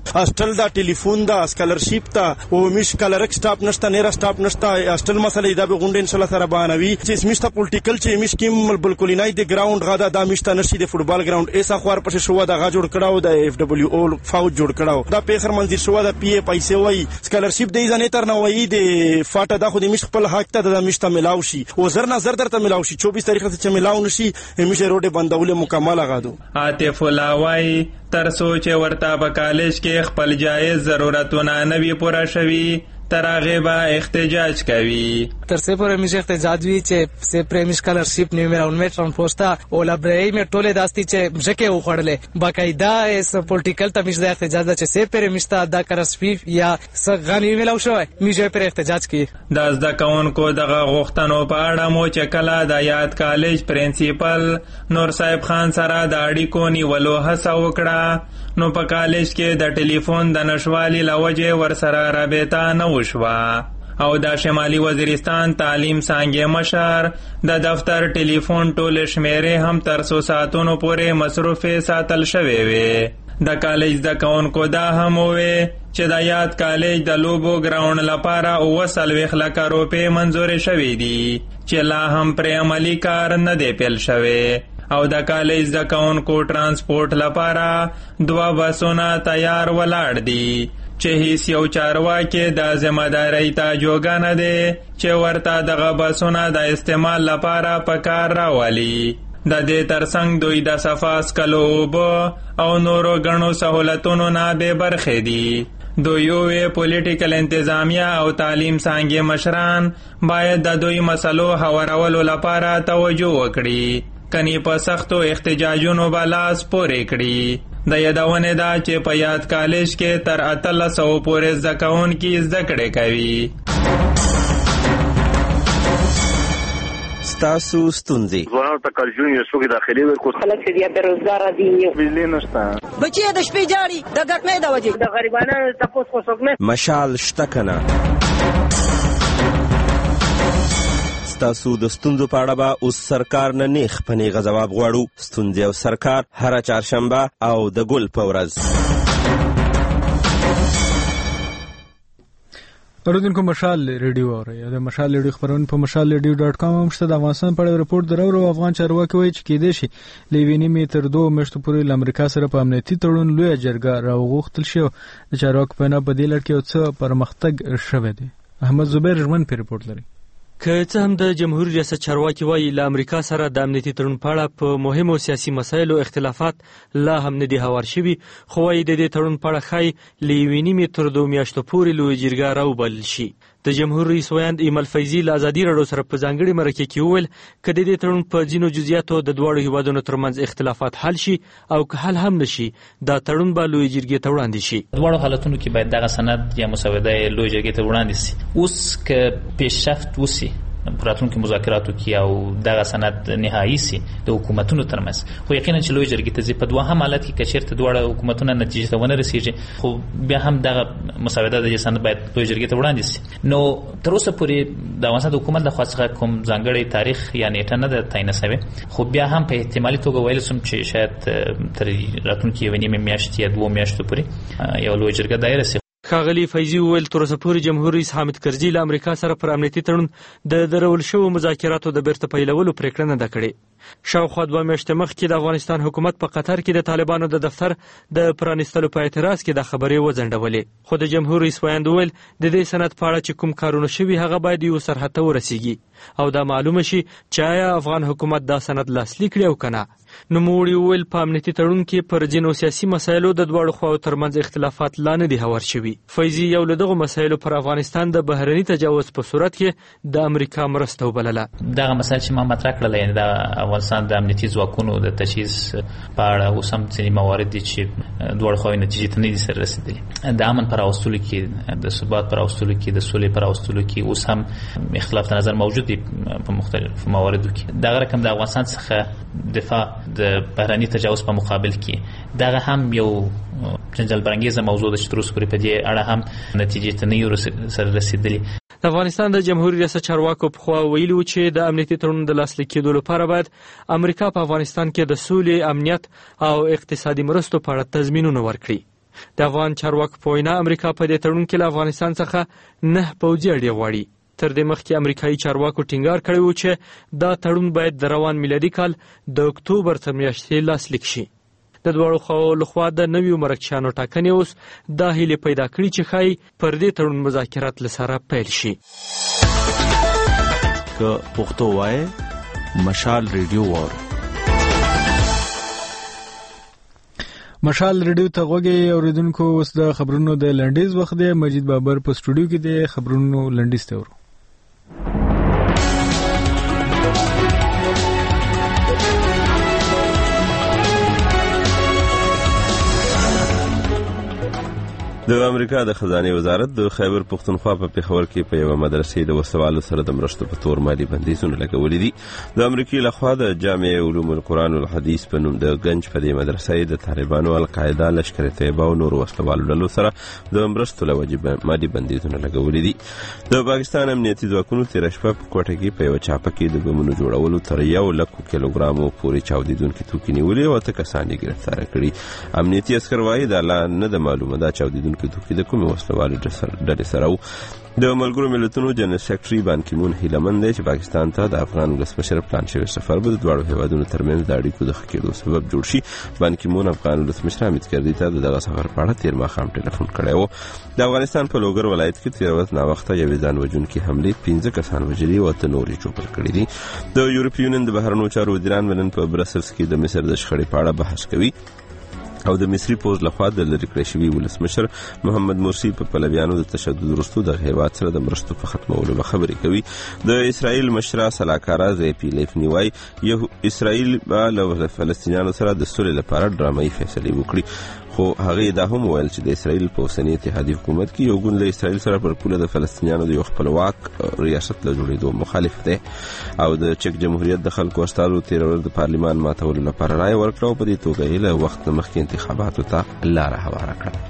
هاستل دا ټلیفون دا اسکالرشپ تا او مش کالرک سټاپ نشتا نیرا سټاپ نشتا هاستل مسلې دا به غونډه ان شاء الله سره بانوي چې مشته پولیټیکل چې مش کیم بالکل نه دی ګراوند غدا دا مشته نشي د فوټبال ګراوند ایسا خوار پښه شو دا غا جوړ کړهو د اف دبليو او فاوت جوړ کړهو دا پیخر منځ شو دا پی ای پیسې وای اسکالرشپ دی ځنه تر نه وای دی فاټه دا خو د مش خپل حق ته د مشته ملاو شي او زر نه زر درته ملاو شي چوبیس تاریخ ته چې ملاو نشي همیشه روډه بندول مکمل غادو عاطف الله تر سوچ ورته په کالج کې خپل جایز ضرورتونه نه وی پوره شوي تر هغه به احتجاج کوي تر څه پورې میشه احتجاج وی چې سه پریم اسکالرشپ نیو میرا اون میټرون پوسټا او لابرای می ټوله داستی چې ځکه وخړلې باقاعده اس پولیټیکل ته میشه احتجاج چې سه پریم استا د کرسپی یا سغانی ویلو شو میشه پر احتجاج کی د زده کوونکو دغه غوښتنو په اړه مو چې کله د یاد کالج پرنسپل نور صاحب خان سره د اړیکو نیولو هڅه وکړه نو په کالج کې د ټلیفون د نشوالي لوجه ورسره رابطه نه وشوه او د شمالي وزیرستان تعلیم څانګې مشر د دفتر ټلیفون ټول شمیرې هم تر څو ساعتونو پورې مصروفې ساتل شوې وې د کالج د کوونکو دا هم وې چې د یاد کالج د لوبو ګراوند لپاره اوه څلوېښت لکه روپۍ منظورې شوې دي چې لا هم پرې عملي کار نه دی پیل شوی او د کالج د کوونکو ترانسپورت لپاره دوه بسونه تیار ولاړ دي چې هیڅ یو چارواکي د ذمہدارۍ ته جوګه نه دی چې ورته دغه بسونه د استعمال لپاره په کار راولي د دې ترڅنګ دوی د صفا څښلو اوبه او نورو ګڼو سهولتونو نه بې برخې دي دوی وی پولیټیکل انتظامیه او تعلیم څانګې مشران باید د دوی مسلو هوارولو لپاره توجه وکړي کني په سختو احتجاجونو به لاس پورې کړي د یادونه ده چې په یاد کالج کې تر اتلس سوه پورې زده کوونکي زده کړې کوي ستاسو ستونزې ځوانانو ته کالجونه یونیورسټو کې داخلي ورکړو خلک چې بیا بېروزګاره دي بجلي نشته بچي د شپې جاړي د ګټنې د وجې د غریبانو تپوس خو څوک نه مشال شته که نه ستاسو د ستونزو په اړه به اوس سرکار نه نیغ په نیغه ځواب غواړو ستونزې او سرکار هره چهارشنبه او د ګل په ورځ اوریدونکو مشال ریډیو اورئ د مشال ریډیو خبرونه په مشال ریډیو ډاټ کام هم شته د افغانستان په اړه رپورټ درو او افغان چارواکي وایي چې کېدای شي له یوې نیمې تر دوه میاشتو پورې له امریکا سره په امنیتي تړون لویه جرګه راوغوښتل شي د چارواکو په وینا په دې لړ کې یو څه پرمختګ شوی دی احمد زبیر ژمن پرې رپورټ لري که څه هم د جمهوریت ریاست چارواکي وایي له امریکا سره د امنیتي تړون په اړه په مهمو سیاسي مسایلو اختلافات لا هم نه دي هوار شوي خو وایي د دې تړون په اړه ښایي له یوې نیمې تر دوه میاشتو پورې لویه جرګه راوبلل شي د جمهور رئیس ویاند ایمل فیضي له ازادي راډیو سره په ځانګړې مرکه کې وویل که د دې تړون په ځینو جزئیاتو د دواړو هیوادونو ترمنځ اختلافات حل شي او که حل هم نشي دا تړون به لویې جرګې ته وړاندې شي دواړو حالتونو کې باید دغه سند یا مسوده لویې جرګې ته وړاندې شي اوس که پیشرفت وشي په راتلونکو مذاکراتو کې او دغه سند نهایي سي د حکومتونو ترمنځ خو یقینا چې لویې جرګې ته ځي په دوهم حالت کې که چېرته دواړه حکومتونه نتیجې ته ونه رسېږي خو بیا هم دغه مسوده د سند باید لویې جرګې ته وړاندې سي نو تر اوسه پورې د افغانستان د حکومت لخوا څخه کوم ځانګړی تاریخ یا نیټه نه ده تعیین شوې خو بیا هم په احتمالي توګه ویلی شم چې شاید تر راتلونکي یوې نیمې میاشتې یا دوو میاشتو پورې یو لویه جرګه دایره سي ښاغلي فیضي وویل تر اوسه پورې جمهور رئیس حامد کرزي له امریکا سره پر امنیتي تړون د درول شوو مذاکراتو د بیرته پیلولو پریکړه نه ده کړې شاوخوا دوه میاشتې مخکې د افغانستان حکومت په قطر کې د طالبانو د دفتر د پرانیستلو په اعتراض کې دا خبرې وځنډولې خو د جمهور رئیس ویاند وویل د دې سند په اړه چې کوم کارونه شوي هغه باید یو سرحد ته ورسیږي او دا معلومه شي چې آیا افغان حکومت دا سند لاسلیک کړي او که نه نوموړي وویل په امنیتي تړون کې پر ځینو سیاسي مسایلو د دواړو خواو ترمنځ اختلافات لا نه دي هوار شوي فیضي یو له دغو مسایلو پر افغانستان د بهرني تجاوز په صورت کې د امریکا مرسته وبلله دغه مسایل چې ما مطرح کړل یعنې د افغانستان د امنیتي ځواکونو د تجهیز په اړه اوس هم ځینې موارد دي چې دواړو خواوې نتیجې ته نه دي سره رسېدلي د امن پر راوستلو کې د ثبات پر راوستلو کې د سولې پر راوستلو کې اوس هم اختلاف نظر موجود دی په مختلفو مواردو کې دغه رقم د افغانستان څخه دفاع د بهرني تجاوز په مقابل کې دغه هم یو جنجال برانګیزه موضوع ده چې تر اوسه پورې په دې اړه هم نتیجې ته نه یو سره رسېدلي د افغانستان د جمهوریت ریاست چارواکو پخوا ویلي وو چې د امنیتي تړون د لاسلیک کېدو لپاره باید امریکا په افغانستان کې د سولې امنیت او اقتصادي مرستو په اړه تضمینونه ورکړي د افغان چارواکو په وینا امریکا په دې تړون کې له افغانستان څخه نه پوځي اړیه غواړي. تر دې مخکې امریکایي چارواکو ټینګار کړی و چې دا تړون باید د روان میلادي کال د اکتوبر تر میاشتې لاسلیک شي. د دواړو خواو لخوا د نویو مرکچیانو ټاکنې اوس دا هیلې پیدا کړي چې ښایي پر دې تړون مذاکرات له سره پیل شي. که پښتو وایې مشال ریډیو واورئ. مشال ریډیو ته غوږی اوریدونکو، اوس د خبرونو د لنډیز وخت دی. مجید بابر په سټوډیو کې دی، خبرونو لنډیز ته ورو. د امریکا د خزانه وزارت د خیبر پختونخوا په پیښور کې په یوه مدرسې د وسوالو سره د مرستو په تور مالي بندیزونه لګولي دي. د امریکای لخوا د جامع علوم القرآن والحدیث په نوم د گنج په دې مدرسې د طالبانو، القاعده، لشکر طیبه او نور وسوالو ډلو سره د مرستو لوجه مالي بندیزونه لګولي دي. د پاکستان امنیتي ځواکونو تیر شپه په کوټه کې په یو چاپه کې د بمونو جوړولو تر یو لک کیلوګرامو پورې چاودیدونکي توکي نیولي او اته کسان یې ګرفتار کړي. امنیتي عسکر وایي دا لا نه د معلومه دا چاودیدونکي توکي د کومې وسلوالې ډلې سره وو. د ملګرو ملتونو جنرال سیکرټري بان کی مون هیله مند دی چې پاکستان ته د افغان ولسمشر پلان شوی سفر به د دواړو هیوادونو ترمنځ د اړیکو د ښه کېدو سبب جوړ شي. بان کی مون افغان ولسمشر حامد کردي ته د دغه سفر په اړه تیر ماښام ټلیفون کړی و. د افغانستان په لوګر ولایت کې تیر ورځ ناوخته یوې ځان وژونکې حملې پنځه کسان وژلي او اته نور یې ټوپل کړي دي. د یورپي یونین د بهرنیو چارو وزیران نن په برسلز کې د مصر د شخړې په اړه بحث کوي او د مصري پوځ لخوا د لرې کړی شوي ولسمشر محمد مرسي په پلویانو د تشدد وروسته د هیواد سره د مرستو په ختمولو خبرې کوي. د اسرائیل مشره سلاکاره زیپی لیفنی وایي یو اسرائیل به له فلسطینیانو سره د سولې لپاره ډرامایي فیصلې وکړي، خو هغه دا هم ویل چې د اسرائیل په اوسني اتحادیه حکومت کې یو ګوند له اسرائیل سره پر پوله د فلسطینیانو د یو خپلواک ریاست له جوړېدو مخالف دی. او د چک جمهوریت د خلکو استازو تیر ورځ د پارلیمان ماتولو لپاره رایه ورکړه او په دې توګه یې له وخت مخکې انتخاباتو ته لاره هواره کړه.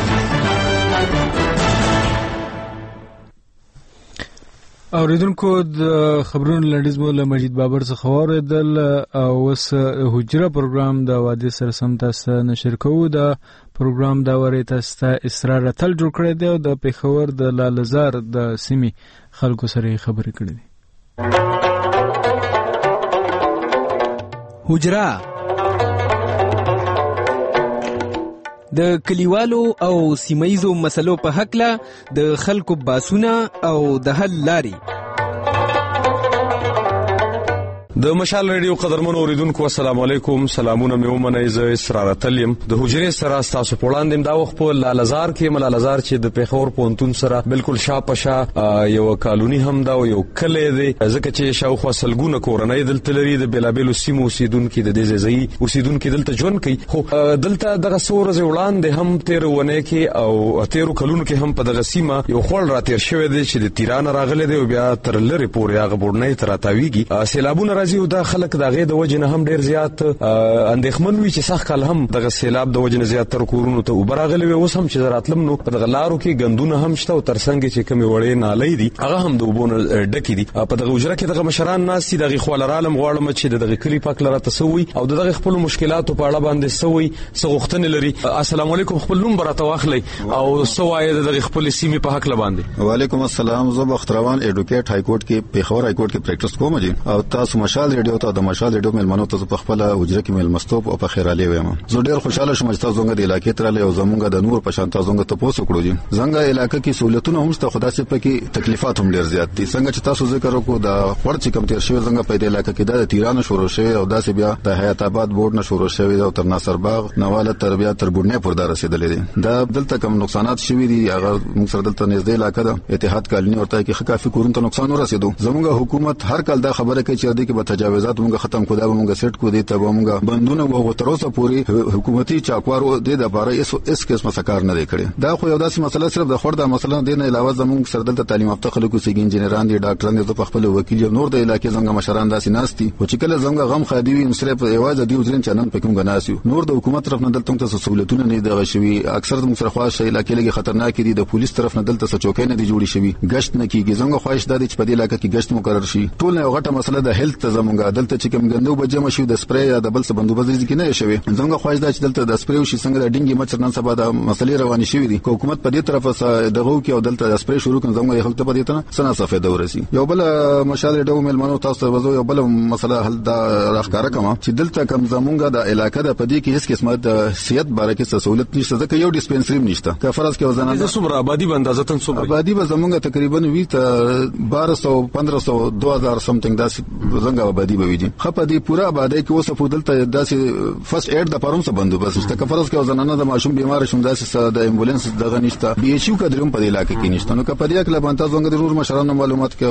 اوریدونکو د خبرونو لنډیز مو له مجید بابر څخه واورېدل او اوس حجره پروګرام د وادي سره سم تاسو نشر کوو. د پروګرام دا وری تاسو اسرار تل جوړ کړی دی او د پیښور د لالزار د سیمې خلکو سره خبرې کړې دي. حجره د کلیوالو او سیمایزو مسلو په حق له د خلکو باسونه او د حل لاري. د مشال ریډیو قدرمنو اوریدونکو السلام علیکم، سلامونه مې ومنئ. زه اسرار تلیم د حجرې سره تاسو په وړاندې دا وخت په لالزار کې ملالزار چې د پیښور پونتون سره بالکل شاپشا یو کالونی هم دا یو کلی دی، ځکه چې شاوخوا سلګونه کورنۍ دلته لري د بیلابیلو سیمو اوسیدونکي د دې ځای اوسیدونکي دلته ژوند کوي. خو دلته دغه څو ورځې وړاندې هم تیر ونه کې او تیرو کلونو کې هم په دغه سیمه یو خوړ را تیر شوی دی چې د تیران راغلی دی او بیا تر لرې پورې هغه بورنۍ ته راتاویږي. سیلابونه او دا خلک دغه د وجه نه هم ډیر زیات اندېښمن وي چې سخت کال هم دغه سیلاب د وجه نه زیات تر کورونو ته وبراغلي وي. اوس هم چې راتلم نو په دغه لارو کې غندونه هم شته او ترڅنګ چې کمی وړې نالې دي هغه هم د وبونه ډکې دي. په دغه وجره کې دغه مشران ناس دي دغه خپل عالم غواړم چې دغه کلی پاک لره تسوي او دغه خپل مشکلاتو په اړه باندې سوي سغختن لري. السلام علیکم، خپل نوم براته واخلي او سوای دغه خپل سیمې په حق لباندې. وعلیکم السلام، زه بختروان ایډوکیټ های کورټ کې پیښور های کورټ کې پریکټس کوم جی او تاسو مشال ریډیو ته د مشال ریډیو ملمنو ته په خپل وجره کې ملمستوب او په خیرالي وایم. زه ډیر خوشاله شوم چې تاسو زنګ د علاقې تر له زمونږ د نور په شان تاسو زنګ ته پوسو کړو. زنګ علاقې کې سہولتونه هم ست خدا سي پکې تکلیفات هم ډیر زیات دي. څنګه چې تاسو ذکر وکړو د خپل چې کم تیر شوی زنګ په دې علاقې کې د تیرانو شروع شوی او داسې بیا د حیات آباد بورډ نه شروع شوی او تر ناصر باغ نواله تر بیا تر بورنه پور دار رسیدلې دي. دا دلته کم نقصانات شوی دي. هغه موږ سره دلته نږدې علاقې ده اتحاد کالنی ورته کې کافي کورونو ته نقصان ورسېدو. زموږ حکومت هر کال دا خبره کوي چې د کې به تجاوزات موږ ختم کړو، دا موږ سیټ کو دي ته موږ بندونه او تر اوسه پورې حکومتي چاکوارو د لپاره اس اس قسمه سکار نه کړي. دا خو یو داسې مسله صرف د خور د مسله نه نه علاوه زموږ سره دلته تعلیم یافته خلکو سي انجینران دي، ډاکټران دي، په خپل وکیل نور د علاقې څنګه مشران داسې ناستي او چې کله څنګه غم خادي وي صرف ایواز دی وزرین چنن پکوم غناسیو. نور د حکومت طرف نه دلته څه سہولتونه نه دغه شوی. اکثر موږ سره خواش علاقې لګي خطرناک دي. د پولیس طرف نه دلته څه چوکۍ نه دي جوړي شوی، گشت نه کیږي. څنګه خواهش د دې چې په دې علاقې کې گشت مقرر شي. ټول نه غټه مسله د هیلث دلته زمونږه دلته چې کوم ګندو بجمه شو د سپری یا د بل څه بندوبست ځکه نه شوی زمونږه خواهش دا چې دلته د سپری شي څنګه د ډینګي مچ نن سبا د مسلې روانې شوې دي حکومت په دې طرفه دغه کې او دلته د سپری شروع کړي زمونږه خلک په دې ته سنا صفه دورسي یو بل مشال ډو ملمنو تاسو ته وځو یو بل مسله حل دا راخاره کما چې دلته کم زمونږه د علاقې د پدې کې هیڅ قسمه د صحت باره کې سہولت نشته ځکه یو ډیسپنسری نشته که فرض کې وزنه د څومره آبادی باندې ځتن څومره آبادی به زمونږه تقریبا وی ته بارہ سو پندرہ سو دو ہزار سمثینګ داسې زنګ آبادی به وي خو په دې پوره آبادی کې اوسه په دلته داسې فرست ایډ د پروم څخه بندوبست شته که فرض کې وزنه د ماشوم بیمار شوم داسې د امبولانس دغه نشته بي ایچ یو کډرم په علاقې کې نشته نو که په دې کې لبانتا زنګ ضرور مشرانو معلومات کې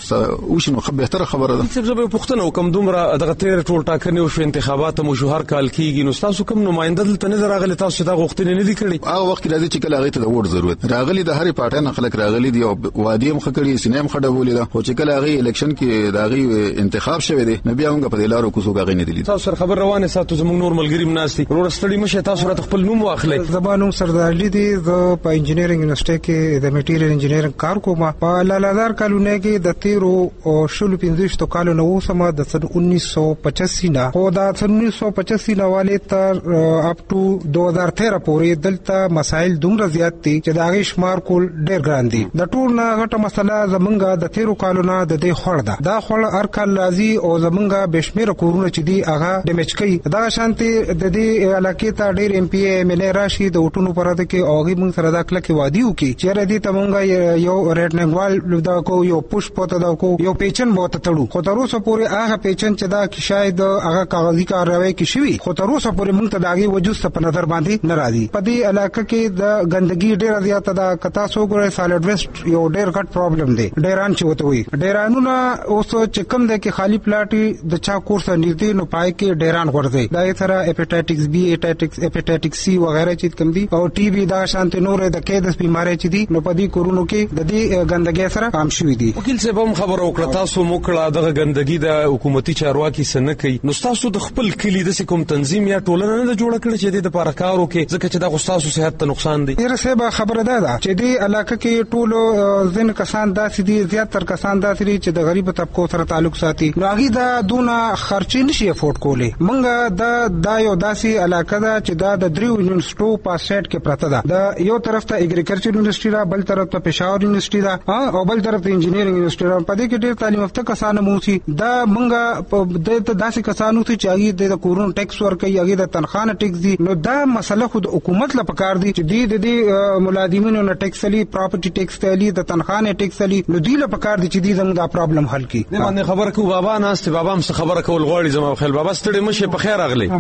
او وشنو خو به تر خبره ده چې زه به پښتنه کوم دومره دغه تیر ټول ټاکنې او شو انتخابات مو شهر کال کېږي نو تاسو کوم نماینده دلته نه راغلي تاسو دا غوښتنې نه دي کړې هغه وخت راځي چې کله هغه ته د ووټ ضرورت راغلي د هرې پارټۍ نه خلک راغلي دي او وادي هم خکړي سینې هم خډولې ده خو چې کله هغه الیکشن کې دا غي انتخاب شوه دي نو بیا موږ په دلارو کوڅو غاغې نه دي تاسو خبر روانه ساتو زموږ نور ملګری مناسي ورور ستړي مشه تاسو راته خپل نوم واخلئ زبانوم سردار علي دي زه په انجینرینګ یونیورسيټي کې د میټیریل انجینرینګ کار کوم په لالازار کالونه کې د تیرو او شلو پنځه کالو نو سم د سن انیس سو پچاسی نه او د سن انیس سو پچاسی نه والے تر اپ ټو دو هزار تیرہ پورې دلته مسائل دومره زیات دي چې دا غي شمار کول ډېر ګران دي د ټول نه غټه مسله زمونږه د تیرو کالو نه د دې خړ ده دا خړ هر کال راځي او زمونږه بشمیره کورونه چې دي هغه ډیمیج کوي دا شانتي د دې علاقې ته ډېر ایم پی ایم ال راشي د وټونو پراته کې اوغي موږ سره دا کله کې وادي وکي چې ردی ته مونږه یو ریټنګ وال دا کو یو پوش پته دا کو یو پیچن بوت تړو خو تر اوسه پورې هغه پیچن چې دا کی شاید هغه کاغذي کاروي کې شوی خو تر اوسه پورې موږ ته داغي وجود په نظر باندې ناراضي په دې علاقې کې د ګندګي ډېر زیاته ده کتا سو ګره سالډ ویسټ یو ډېر غټ پرابلم دی ډیران چې وته وي ډیرانونه اوس چې کم ده کې خالی پلاټي د چا کورس نږدې نو پای کې ډیران ورځي دا یې سره هپاتایټکس بی هپاتایټکس هپاتایټکس سی وغیرہ چې کم دي او ټي بي دا شانت نور د کېدس بیماری چې دي نو په دې کورونو کې د دې ګندګي سره عام شوې دي وکیل صاحب هم خبر او کړه تاسو مو کړه د ګندګي د حکومتي چارواکي سن کوي نو تاسو د خپل کلی د کوم تنظیم یا ټولنه نه جوړ کړی چې د لپاره کارو کې ځکه چې دا غوستاسو صحت ته نقصان دي یره سبا خبره ده چې دې علاقې کې ټولو ځین کسان داسې دي زیات تر کسان داسې دي چې د غریب طبقو سره تعلق ساتي نو هغه دا دونه خرچې نشي افورد کولی منګه دا دا یو داسې علاقې ده چې دا د دریو یونیورسيټو په سیټ کې پراته ده د یو طرف ته اګریکلچر یونیورسيټي ده بل طرف ته پېښور یونیورسيټي ده او بل طرف ته انجینرینګ یونیورسيټي ده په دې کې ډېر تعلیم یافته کسان مو سي دا منګه د داسې کسانو چې هغه د کورونو ټیکس ورکوي هغه د تنخواه ټیکس دي نو دا مسله خود حکومت لپاره کار دي چې د دې ملازمینو نه ټیکس لري پراپرټي ټیکس لري د تنخواه نه ټیکس لري نو دی لپاره کار دي چې دې زموږ دا پرابلم حل کړي نه باندې خبره کو بابا ناست بابا هم خبره کول غواړي زما خپل بابا ستړي مشه په خیر اغلي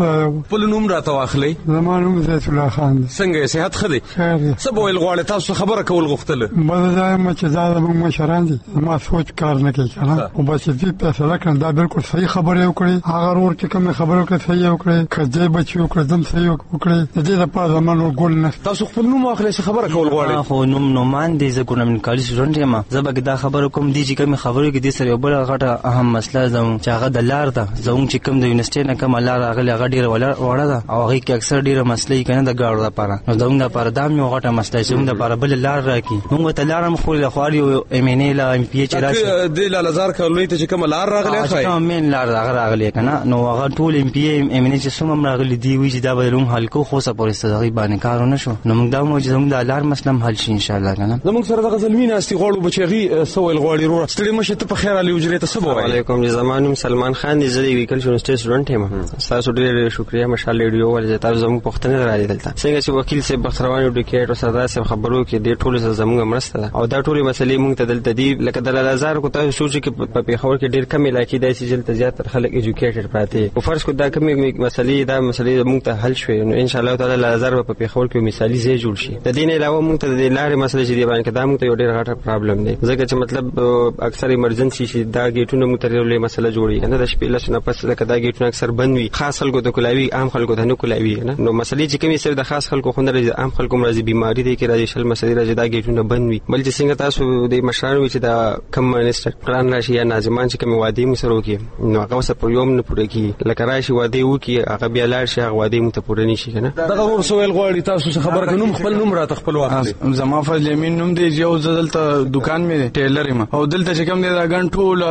په نوم راته واخلي زمانوم زیت الله خان څنګه صحت خدي سبو ول غواړي تاسو خبره کول غوښتل مزه ما چې زاده موږ مشران دي ما سوچ کار نه کوي کنه او بس دې په سره کړه دا بالکل صحیح خبره وکړي هغه ور چې کوم خبره وکړي صحیح وکړي کله بچي وکړي دم صحیح وکړي د دې لپاره زمانو ګول نه تاسو خپل نوم واخلئ خبره کول غواړي خو نوم نومان دي زه کوم کالج سټوډنټ یم زبګه دا خبره کوم دي چې کوم خبرو کې دي سره یو بل غټه اهم مسله زموږ چې هغه د لار ده زموږ چې کوم د یونیورسيټي نه کوم لار هغه هغه ډیره وړه ده او هغه کې اکثر ډیره مسلې کنه د گاړو لپاره نو زموږ لپاره دا یو غټه مسله چې موږ لپاره بل لار راکې موږ ته لار هم خو له خواري او ام ان ال ام پی ایچ راشي د لالزار کولې ته چې کوم لار راغلی خو کوم مين لار راغلی کنه نو هغه ټول ام پی ام ان ایچ سم راغلی دی وی چې دا بدلون حل کو خو سپورې ستغي باندې کارونه شو نو موږ دا مو چې زموږ د لار مسلم حل شي ان شاء الله کنه زموږ سره د غزلمین استي غوړو بچي سوال غوړي رو ستړي مشه ته په خیر علي وجري ته سبو علیکم زمانوم سلمان خان دی زری ویکل یونیورسيټي سټوډنټ یم تاسو ډېر شکریا مشال ریډیو ولې تاسو زموږ پښتنه راځي دلته څنګه چې وکیل صاحب بخروان ډیکیټ او سردار صاحب خبرو کې د ټولو زموږ مرسته او دا ټولې مسلې موږ ته دلته دی لکه د لالزار کو تاسو سوچ کې په پیښور کې ډېر کم علاقې دي چې دلته زیات خلک ایجوکیټډ پراته او فرض کو دا کم مسلې دا مسلې موږ ته حل شوي نو ان شاء الله تعالی لالزار په پیښور کې مثالي ځای جوړ شي د دین علاوه موږ ته د لارې مسلې چې دی باندې دا موږ ته یو ډېر غټه پرابلم دی ځکه چې مطلب اکثر ایمرجنسي شي دا گیټونه موږ ته لوی مسله جوړي کنه د شپې لښنه پس لکه دا گیټونه اکثر بند وي خاص خلکو ته کولاوي عام خلکو ته نه کولاوي نه نو مسلې چې کومي سره د خاص خلکو خوندره عام خلکو مرزي بيماري دي کې راځي شل مسلې راځي دا گیټونه بند وي بل چې څنګه تاسو د مشرانو چې دا کم منسټر پلان راشي یا ناظمان چې کوم وادي مسرو کې نو هغه سره په یوم نه پوره کی لکه راشي وادي وکي هغه بیا لاړ شي هغه وادي مت پوره نشي کنه دا ور سوال غواړي تاسو خبره کوم خپل نوم را تخپل واخلي زما فضل امین نوم دی یو ځدلته دکان مې ټیلر یم او دلته چې کوم دی دا غن ټول لار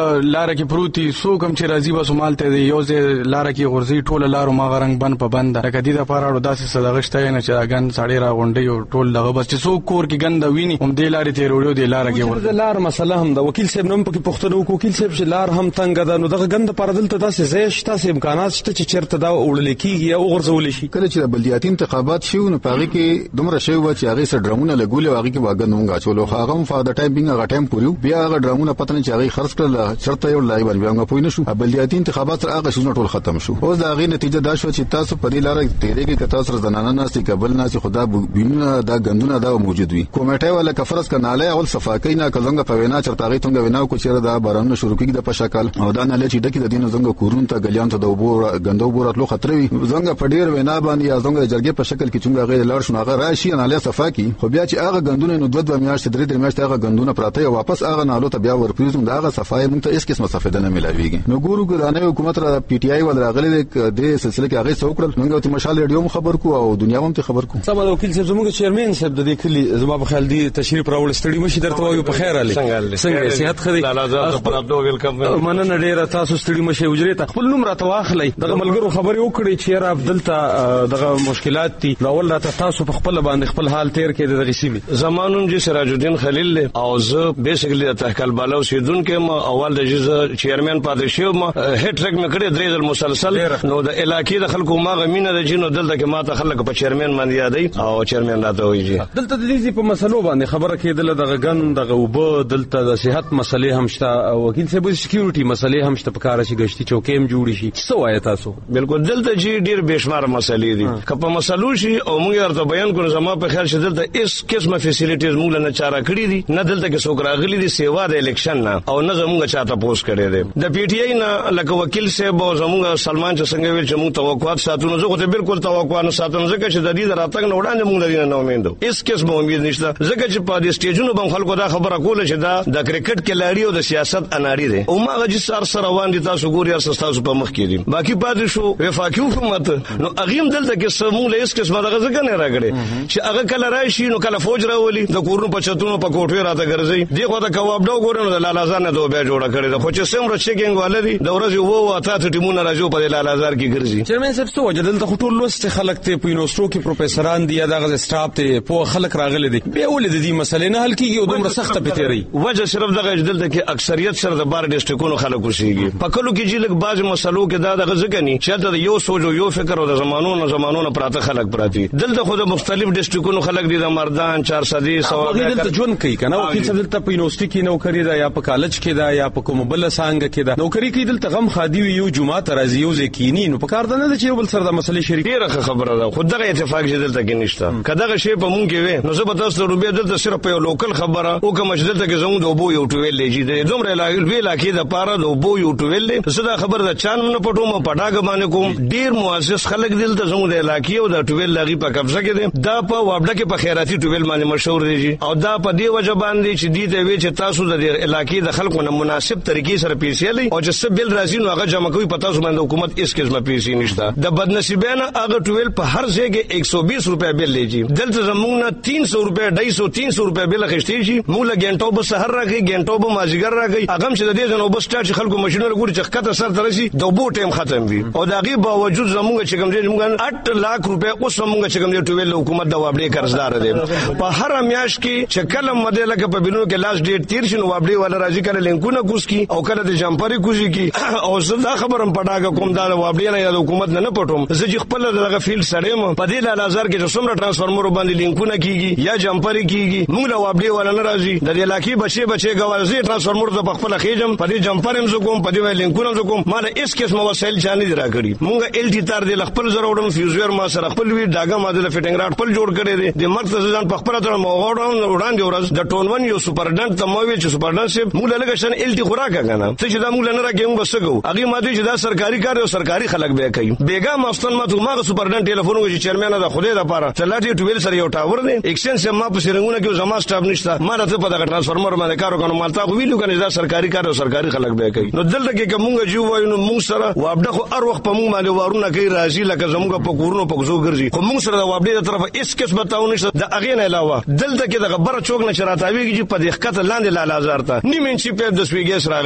لار کې پروتي سو کم چې راځي بس مالته دی یو ځای لار کې غورځي ټول لارو ما غرنګ بند په بند لکه دې د پاره داسې صدغشته نه چې غن ساړي را غونډي او ټول لغه بس چې سو کور کې ګند ویني هم دې لارې ته وروړو دې لار کې ورته لار مسله هم د وکیل صاحب نوم پکې پښتنو وکیل صاحب چې لار هم تنګ ده نو دغه ګند پر دلته داسې زې شته سه امکانات شته چې چیرته دا وړل کیږي او غرزول شي کله چې بلدیاتي انتخابات شي نو پاره کې دومره شی و چې هغه سره ډرامونه لګول او هغه کې واګند مونږه چولو هغه فار د ټایم بینګ هغه ټایم پوریو بیا هغه ډرامونه پته نه چې هغه خرڅ کړل چرته یو لای باندې موږ پوینه شو بلدیاتي انتخابات سره هغه شونه ټول ختم شو اوس دا هغه نتیجه دا شو چې تاسو په دې لار تیرې کې تاسو سره زنانه ناسي قبل ناسي خدا بینونه دا غندونه دا موجود وي کومټه ولا کفرس کناله اول صفاکۍ نه کزنګ په وینا چرته هغه څنګه وینا کو چیرې دا بارانه شروع کیږي د پشکل او دا نه لچې ډکه د دینو زنګ کورون ته غلیان ته د وبو غندو بوراتلو خطر وي زنګ په ډیر وینا باندې یا زنګ جرګې په شکل کې څنګه غیر لار شنو هغه راشي نه له صفاکي خو بیا چې هغه غندونه نو دوه میاشتې درې درې میاشتې هغه غندونه پراته او واپس هغه نالو ته بیا ورپریزم دا هغه صفای مونږ ته هیڅ قسمه صفاده نه ملاويږي نو ګورو ګرانه حکومت را پی ټی آی ول راغلي د سلسله کې هغه څوکړل موږ ته مشال ریډیو خبر کو او دنیا هم ته خبر کو سم وکیل صاحب زموږ چیرمن صاحب د دې کلی زما په خیال دی تشریف راول ستړي مشي درته وایو په خیر علي څنګه صحت خدي لاله په راتلو ویلکم مننه ډیره تاسو ستړي مشي وجري ته خپل نوم راته واخلي دغه ملګرو خبري وکړي چې را عبدالته دغه مشکلات دي راول راته تاسو په خپل باندې خپل حال تیر کې دغه سیمه زمانون جی سراج الدین خلیل او زه بیسیکلی د تحقیق بالا اوسیدون کې ما اول د جز چیرمن پاتې شو ما هټ ټریک مې کړی درې ځل مسلسل نو د علاقې د خلکو ما غمینه د جنو دلته کې ما ته خلک په چیرمن باندې یادای او چیرمن راته وایي دلته د دې په مسلو باندې خبره کېدل دغه غن دغه وب دلته د صحت مسلې هم شته وکیل صاحب سکیورټي مسلې هم شته په کار شي غشتي چوکې هم جوړ شي څه وایي تاسو بالکل دلته جی ډیر بشمار مسلې دي که په مسلو شي او موږ ورته بیان کوو زما په خیال چې دلته هیڅ قسمه فیسیلیټیز موږ نه چاره کړی دي نه دلته کې څوک راغلي دي سیوا د الیکشن نه او نه زموږ چاته پوس کړی دي د پی ټی آی نه لکه وکیل صاحب او زموږ سلمان چې څنګه ویل چې موږ توقعات ساتو زه خو ته بالکل توقع نه ساتم ځکه چې د دې راتګ نه وړاندې موږ لري نه امید هیڅ قسمه امید نشته ځکه چې په دې سټیجونو باندې خلکو دا خبره کوله چې دا د کرکټ کلاړي او د سیاست اناړي دي او ما غږی سر سره روان دي تاسو ګوري ارس تاسو په مخ کې دي باقي پاتې شو وفاقي حکومت نو اغیم دلته کې سمو له هیڅ قسمه دغه ځکه نه راغړي چې هغه کله راشي نو کله فوج راولي د کورونو په چتونو په کوټوي راته ګرځي دی خو دا کوابډو ګورنه د لالازار نه دوه بیا جوړه کړی دا خو چې سم رچېګنګ ولري د ورځې وو اته ټیمونه راځو په لالازار کې ګرځي چیرمن صاحب څه وجه دلته ټول لوست خلک ته په یونیورسيټو کې پروفیسوران دي یا دغه سټاف ته په خلک راغلي دي به ولې د دې مسلې نه حل کیږي او دومره سخته پتیری وجه صرف دغه دلته کې اکثریت سره د بار ډیسټریکونو خلک اوسېږي په کلو کې چې لږ بعض مسلو کې دا دغه ځکه نه چې د یو سوچ او یو فکر او د زمانو نه زمانو نه پراته خلک پراتی دلته خو د مختلف ډیسټریکونو خلک دي د مردان چار سدي سوا دلته ژوند کوي کنه وکیل صاحب دلته په یونیورسيټي کې نوکری ده یا په کالج کې ده یا په کوم بل څنګه کې ده نوکری کې دلته غم خادي یو جمعه راځي یو ځکینی نو په کار ده نه چې یو بل سره د مسلې شریک ډیره خبره ده خو دغه اتفاق چې دلته کې نشته کداغه شی په مونږ کې وې نو زه به تاسو روبه دلته صرف په لوکل خبره او کوم چې دلته کې زموږ د وبو یو ټویل لږی دی دومره لاګل وی لاکې د پاره د وبو یو ټویل زه دا خبر د چان نه پټوم پټاګ باندې کوم ډیر مؤسس خلک دلته زموږ د علاقې او د ټویل لاګي په قبضه کې دي دا په وابډه کې په خیراتي ټویل باندې مشهور دي او دا په دې وجه باندې چې دې ته وی چې تاسو د علاقې د خلکو نه مناسب طریقې سره پیسې لې او چې سبل راځي نو هغه جمع کوي پتا سو باندې حکومت اس قسمه پیسې نشته د بدنصیبانه هغه ټویل په هر ځای کې ایک سو بیس روپے بل لېږي دلته زموږ نه تین سو روپے ډای سو تین سو روپے بل خښتې شي موږ له ګنټو به سحر راغی ګنټو به مازیګر راغی هغه چې د دې جنو بس ټاچ خلکو ماشینونه ګوري چې کته سر ترسي د بو ټیم ختم وي او دا غي باوجود زموږ چې کوم دې موږ اټ لاک روپے اوس موږ چې کوم دې ټویل حکومت د وابړې قرضدار دي په هر میاش کې چې کله مده لکه په بینو کې لاس ډیټ تیر شنو وابړې ولا راځي کله لینکونه کوس کی او کله د جمپری کوزي کی او زه دا خبرم پټاګه کوم دا وابړې نه د حکومت نه نه پټوم زه چې خپل دغه فیلډ سړیم په دې لالازار کې چې څومره ترانسفارمر باندې لینکونه کیږي یا جمپری کیږي موږ له وابړې ولا نه راځي د علاقې بچي بچي غوړځي ترانسفارمر د خپل خېجم په دې جمپرم زه کوم په دې لینکونه زه کوم مال اس کیس مو وسایل چانه دی راکړي موږ ال ټي تار دې خپل زروړم فیوزر ما سره خپل وی داګه ماده فټینګ راټ خپل جوړ کړي دي د مرکز ځان په خپل تر مو غوړم وړاندې ورځ د ټون ون یو سپرډنټ ته مو ویل چې سپرډنټ سي موږ لږه شان ال ټي خوراک کنه ته چې دا موږ نه راګم بسګو هغه ماده چې دا سرکاري کار او سرکاري خلک به کوي بیګا ماستن ما ته ما سپرډنټ ټلیفون وږي چیرمن دا خوده د پاره چلاټي ټویل سره یو ټاور دی ایکسچنج ما په سرنګونه کې زما سټاف نشته ما راته په دغه ترانسفارمر باندې کارو کنه مالتا ویلو کنه دا سرکاري کار او سرکاري خلک به کوي نو دلته کې کومه جو وایو نو موږ سره وابډه خو هر وخت په موږ باندې وارونه کوي راځي لکه زموږ په کورونو په گزو ګرځي خو موږ سره د وابډه د طرفه اس کس بتاو نشته د اغه نه علاوه دلته کې د غبره چوک نه چراتاویږي چې په دقت لاندې لالازار ته نیمه انچ په د سویګیس راغلی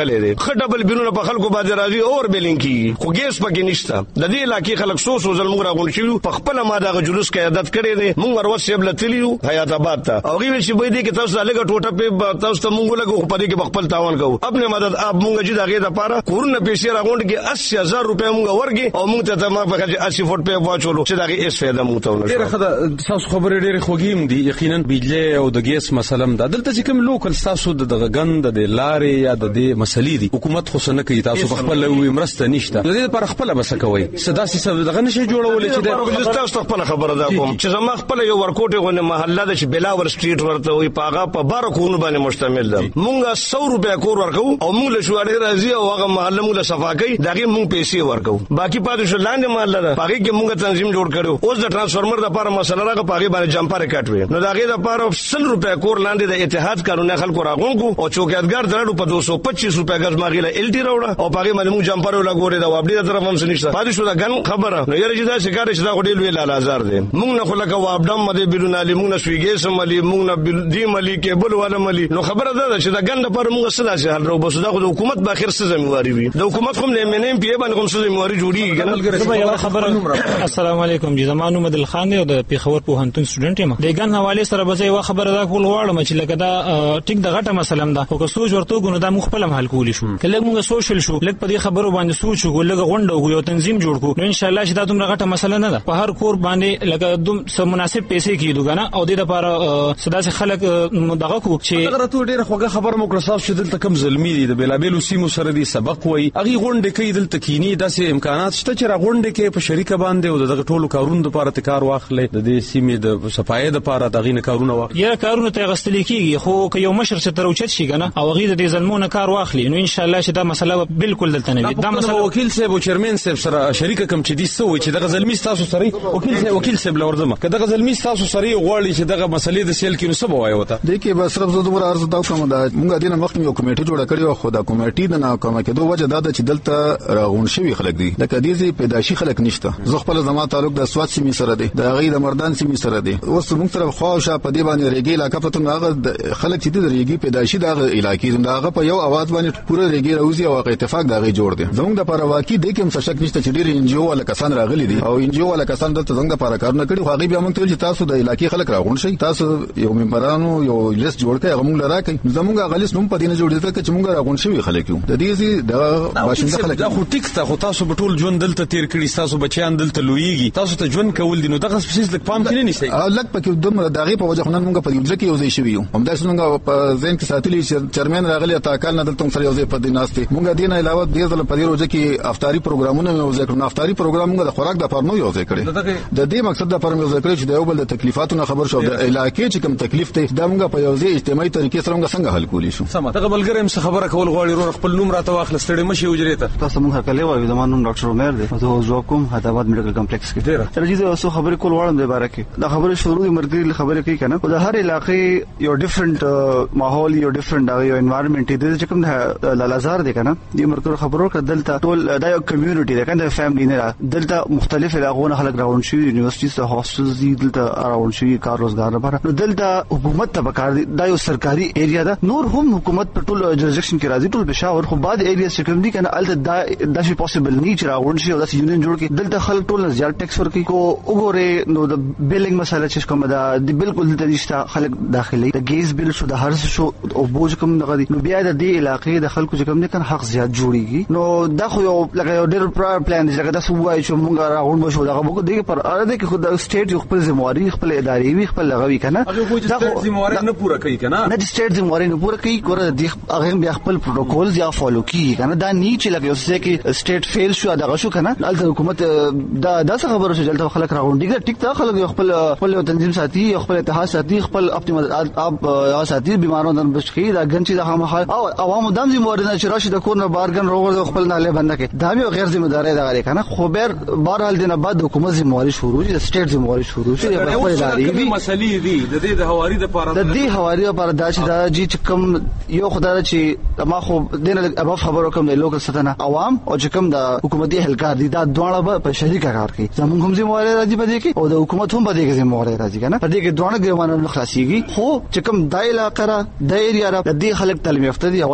راغلي دي خټبل بلونه په خلکو باندې راځي اور بیلینګ کی خو ګیس پکې نشته د دې علاقې خلک سو سو زل موږ راغون شو په خپل ما دغه جلوس قیادت کړی دی موږ ورو سیب لتلیو حیات آباد ته او غوښتل چې به دې کې تاسو لګه ټوټه په تاسو ته موږ لګو په دې کې خپل تاوان کوو خپل مدد اپ موږ چې دغه د پاره کورونه پیسې راغونډ کې اسی هزار روپیا موږ ورګي او موږ ته ما په خځه اسی فوټ په واچولو چې دغه اس فایده موږ ته ونه ډیره خدای تاسو خبرې ډیره خوږیم دي یقینا بجلی او د ګیس مسلم ده دلته چې کوم لوکل تاسو د غند د لارې یا د دې مسلې دي حکومت خو څنګه کوي تاسو خپل وي مرسته نشته د دې پر خپل بس کوي صدا سي دغه نشي جوړول چې د تاسو خپل خبره ده کوم چې زما خپل یو ورکوټه غو محله د بلاور سټریټ ورته وي پاغه په بار کورونه باندې مشتمل ده مونږه سو روپیا کور ورکو او مونږ له شوړې راځي او هغه محله مونږ له صفاکۍ دغه مونږ پیسې ورکو باقي پاتې شو لاندې محله ده پاغه کې مونږ تنظیم جوړ کړو اوس د ترانسفارمر د لپاره مسله راغه پاغه باندې جمپر کټوي نو دغه د لپاره سل روپیا کور لاندې د اتحاد قانون خلکو راغونکو او چوکیدګر درړو په دوه سوه پچیس روپیا غز ماغله ال ټي راوړه او پاغه باندې مونږ جمپر ولا ګورې دا وابډي د طرف هم سنشته پاتې شو دا ګن خبره نو یره چې دا شکار چې دا غوډیل ویل لازار دي مونږ نه خلک وابډم مده بلونه علی مونږ نه سویګې سملی مونږ نه دی ملي کېبل ولا ملي نو خبره ده چې دا ګن پر مونږ سره چې حل راو بس دا د حکومت په اخر څه ذمہواری وي د حکومت کوم نه منیم پی باندې کوم څه ذمہواری جوړیږي خبره السلام علیکم جی زمانو مدل خان او د پیښور په هنتون سټوډنټ یم د ګن حواله سره به یو خبره دا کول غواړم چې لکه دا ټیک د غټه مسله ده خو که سوچ ورته غو دا مخ په لم حل کولی شو کله موږ سوشل شو لکه په دې خبرو باندې سوچ وګ لګ غونډه یو تنظیم جوړ کو نو ان شاء الله چې دا دومره غټه مسله نه ده په هر کور باندې لکه دوم سم مناسب پیسې کیدو غنه او د لپاره صدا سي خلک دغه کو چې دغه ته ډیره خوګه خبر مو کړ صاحب چې دلته کم ظلمي دي د بلابل سیمو سره دي سبق وای اغي غونډه کې دلته کینی داسې امکانات شته چې را غونډه کې په شریکه باندې او دغه ټولو کارونو لپاره کار واخلې د دې سیمې د صفایي لپاره دغه نه کارونه واخلې یا کارونه ته غستل کیږي خو که یو مشر چې تر اوچت شي غنه او غي د ظلمونه کار واخلي نو ان شاء الله چې دا مسله بالکل دلته نه وي دا مسله وکیل صاحب او چیرمن صاحب سره شریکه کم چې دي سوې چې دغه ظلمي تاسو سره وکیل صاحب وکیل صاحب لوردمه که دغه ظلمي تاسو سره غواړي چې دغه مسلې د سیل کې نو سبا وایي وته د کې بس صرف زه دومره عرض دا کوم دا موږ دینه مخکې یو کمیټه جوړه کړې او خو دا کمیټه د ناکامه کېدو وجه دا ده چې دلته راغون شوی خلک دي لکه دې پیدایشي خلک نشته زه خپل زما تعلق د سواد سیمې سره دی د غي د مردان سیمې سره دی اوس موږ طرف خواوشه په دې باندې ریګي علاقه پته هغه خلک چې د ریګي پیدایشي د علاقې دغه په یو اواز باندې پوره ریګي راوځي او اتفاق دغه جوړ دي زموږ د لپاره واقعي د کوم څه شک نشته چې ډیر انجیو ولا کسان راغلي دي او انجیو ولا کسان دلته زموږ د لپاره کارونه کړي خو هغه بیا موږ ته چې تاسو د علاقې خلک راغون شي تاسو یو ممبرانو یو لیست جوړ کړئ هغه موږ لراکې زموږ غلیس نوم پدې نه جوړ دي چې موږ راغون شوی خلک یو د دې سي د باشنده خلک دا خو ټیک ته خو تاسو په ټول ژوند دلته تیر کړی تاسو بچیان دلته لویږي تاسو ته ژوند کول دي نو دغه سپیس لک پام کړی نه سي لک پکې دومره دغه په وجه خنن موږ په یو ځکه یو ځای شوی یو هم دا څنګه په ځین کې ساتلی چې چرمن راغلی تا کال نه دلته سره یو ځای په دیناستي موږ دینه علاوه د دې په دې ورځ کې افطاری پروګرامونه یو ځای کړو افطاری پروګرام موږ د خوراک د فرمو یو ځای کړی د دې مقصد د فرمو یو ځای کړی چې د یو بل د تکلیفاتو خبر شو د علاقې چې کوم تکلیف ته دا موږ په یو ځای اجتماعي طریقې سره موږ څنګه حل کولی شو سم ته بلګرم څه خبره کول غواړي ورو خپل نوم راته واخل ستړي مشي وجري ته تاسو موږ کله وایو زمونږ نوم ډاکټر عمر دی زه زو کوم حیدرآباد میډیکل کمپلیکس کې ډیر تر دې اوسه خبرې کول وړم د باره کې دا خبره شروع د مرګري خبره کوي کنه د هر علاقې یو ډیفرنٹ ماحول یو ډیفرنٹ یو انوایرنمنت دی چې کوم د لالازار دی کنه د مرګري خبرو کدلته ټول دا یو کمیونټي دی کنه فیملی نه دلته مختلف علاقو خلک راغون شي یونیورسيټي ته هاستلز دي دلته راغون شي کار روزګار لپاره نو دلته حکومت ته پکار دی دا یو سرکاري ایریا ده نور هم حکومت په ټول جورسډکشن کې راځي ټول پېښور خو بعد ایریا چې کوم دي کنه الته دا دا شي پوسیبل نه چې راغون شي او دا یونین جوړ کې دلته خلک ټول زیات ټیکس ورکړي کو وګوره نو د بیلینګ مسله چې کوم دا د بالکل د نشته خلک داخلي د ګیس بیل شو د هر څه شو او بوج کوم دغه نو بیا د دې علاقې د خلکو چې کوم دي کنه حق زیات جوړيږي نو دا خو یو لکه یو ډېر پرایر پلان دی لکه دا سو وایي چې موږ راغون بشو دغه موږ دغه پر اړه کې خود سټیټ یو خپل ذمہواری خپل اداري وی خپل لغوي کنه دا ذمہواری نه پوره کوي کنه نه سټیټ ذمہواری نه پوره کوي ګوره د هغه بیا خپل پروتوکول یا فالو کوي کنه دا نه چې لکه اوسه کې سټیټ فیل شو دغه شو کنه الته حکومت دا دا څه خبره شو چې خلک راغون دي ټیک ته خلک خپل خپل تنظیم ساتي خپل اتحاد ساتي خپل اپټیمال اب ساتي بیمارو د بچی دا غنچي د خامخا او عوام دم ذمہواری نه چې راشي د کور نه بارګن روغ خپل ناله بنده کې دا به غیر ذمہ داري دغه کنه خو بیر بهر حال دینه بعد حکومت ذمہواری شروع شي سټیټ ذمہواری شروع شي د خپل اداري دي مسلې دي د دې د حواري د پاره د دې حواري لپاره دا چې دا جی کوم یو خدای چې ما خو دینه ابو خبرو کوم د لوکل ستنه عوام او چې کوم د حکومتي اهلکار دي دا دواړه په شریکه کار کوي زموږ هم ذمہواری راځي په دې کې او د حکومت هم په دې کې ذمہواری راځي کنه په دې کې دواړه ګرمانه خلاصيږي خو چې کوم دایله کرا د ایریا را د دې خلک تعلیم یافته دي اول خبره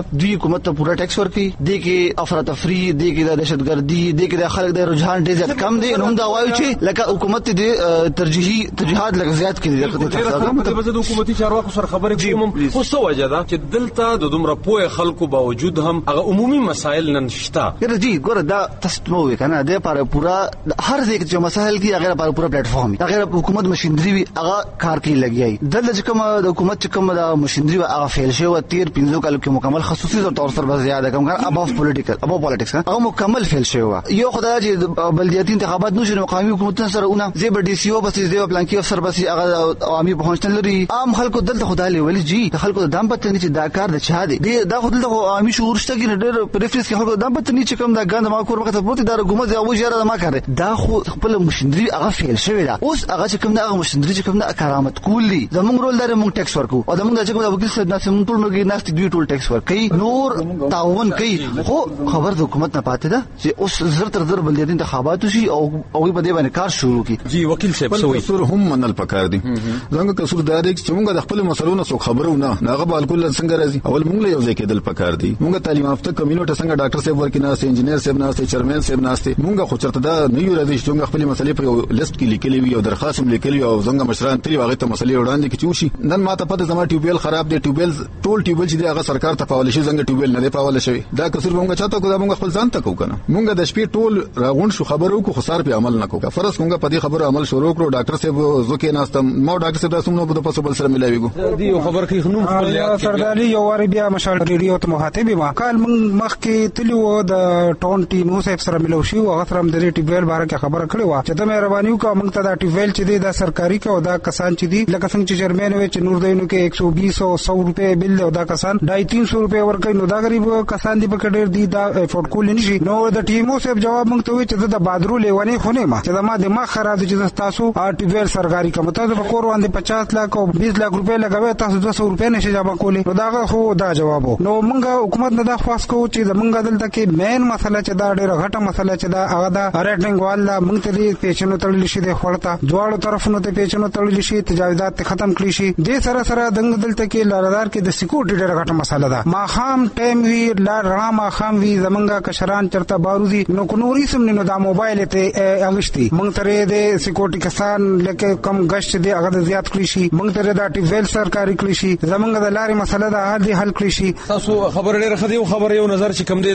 دوی حکومت ته پورا ټیکس ورکړي دي کې افراطفری دي کې د دهشتګردي دي کې د خلک د رجحان ډېر زیات کم دي نو دا وایي چې لکه حکومت دې ترجیحي ترجیحات لږ زیات کړي دغه د حکومتي چارواکو سره خبرې کوم خو څه وجه ده چې دلته د دومره پوهه خلکو باوجود هم هغه عمومي مسایل نن شته یره جی ګوره دا تاسو مو وکنه د لپاره پورا هر ځای کې مسایل کې هغه لپاره پورا پلیټ فارم هغه حکومت مشندري وي هغه کار کوي لګیای دلته چې کوم د حکومت چې کوم د مشندري هغه فیل شو تیر پنځو کال کې مکمل خصوصي تور سره زیاده کوم کار اباف پولیټیکل اباف پالیټکس هغه مکمل فیل شو یو خدای چې بلدیاتي انتخابات نشو مقامي حکومت سره اونه زیبر ډي سي او بس زیبر پلان کې افسر بس هغه عوامي پهونشتل لري عام خلکو دلته خدای له ولی جی خلکو د دام پته نه چې دا کار د چا دی دا خو دلته عوامي شعور شته کې ډېر پریفرنس کې خلکو د دام پته نه چې کوم دا ګاند ما کور وخت پروت دا حکومت او وجره ما کار دا خو خپل مشندري هغه فیل شوی دا اوس هغه چې کوم دا هغه مشندري چې کوم دا کرامت کولی زموږ رول دار موږ ټیکس ورکو او زموږ چې کوم دا وکیل صاحب ناسم ټول نو کې ناست دوی ټول ټیکس ورکي نور تعاون کوي خو خبر د حکومت نه پاتې ده چې اوس زر تر زر بلدیاتي انتخابات شي او او په دې باندې کار شروع کی جی وکیل صاحب سوې قصور هم منل پکار دي څنګه قصور دار چې موږ د خپل مسلو نه څو خبرو نه هغه بالکل څنګه راځي اول موږ له یو ځای کېدل پکار دي موږ تعلیم یافته کمیونټي څنګه ډاکټر صاحب ورکینه سي انجنیر صاحب نه سي چیرمن صاحب نه سي موږ خو چرته دا نه یو راځي چې موږ خپل مسلې په لیست کې لیکلې وي او درخواست هم لیکلې او څنګه مشران تری هغه ته مسلې وړاندې کیږي شي نن ماته پته زما ټیوبل خراب دي ټیوبل ټول ټیوبل چې هغه سرکار ته پاول شي څنګه ټیوبل نه دی پاول شي دا قصور موږ چاته کو دا موږ خپل ځان ته کو کنه موږ د شپې ټول راغون شو خبرو کو خسار په عمل نه کو فرض موږ په دې خبرو عمل شروع کړو ډاکټر صاحب زکه ناستم مو ډاکټر صاحب تاسو نو په پاسو بل سره ملایوي دی خبر کې خنوم خپل سرداري یو واری بیا مشال ریډیو ته مخاطب ما کال مخ کې تلو د ټون ټیم صاحب سره ملو شو هغه سره د ټیوبل باره کې خبره کړې و چې د مهرباني وکړه موږ ته دا ټیوبل چې دی دا سرکاري کې او دا کسان چې دی لکه څنګه چې چیرمن وي چې نور دینو کې ایک سو بیس او سو روپے بل او دا کسان ډای تین سو روپے ورکړي نو دا غریب کسان دی په ډېر دی دا افورد کول نشي نو د ټیمو صاحب جواب موږ ته وی چې د بادرو لیوانه خونه ما چې ما دماغ خراب دي چې تاسو ټیوبل سرکاري کوم تاسو په کور باندې پچاس لک او بیس لک روپے لګوي تاسو دو سو روپے نشي جواب کولی نو دا خو دا جواب نو موږ حکومت نه دا خاص کو چې موږ دلته کې مین مسله چې دا ډېر غټه مسله چې دا هغه دا ریټینګ والا موږ ته پیچنو تړل شي د خړتا دواړو طرفونو ته پیچنو تړل شي تجاوزات ختم کړی شي د سره سره دنګ دلته کې لارادار کې د سکیورټي ډېر غټه مسله ده ما خام ټایم وی لار رڼا ما خام وی زمونږه کشران چرته باروزی نو کونوري سم نه دا موبایل ته اغشتي موږ ترې د سکیورټي کسان لکه کم غشت دی هغه زیات کړی شي موږ ترې دا ټیویل سرکاري کړی شي زمونږ د لارې مسله ده هر دی حل کړی شي تاسو خبر ډېر خدي خبر یو نظر چې کم دی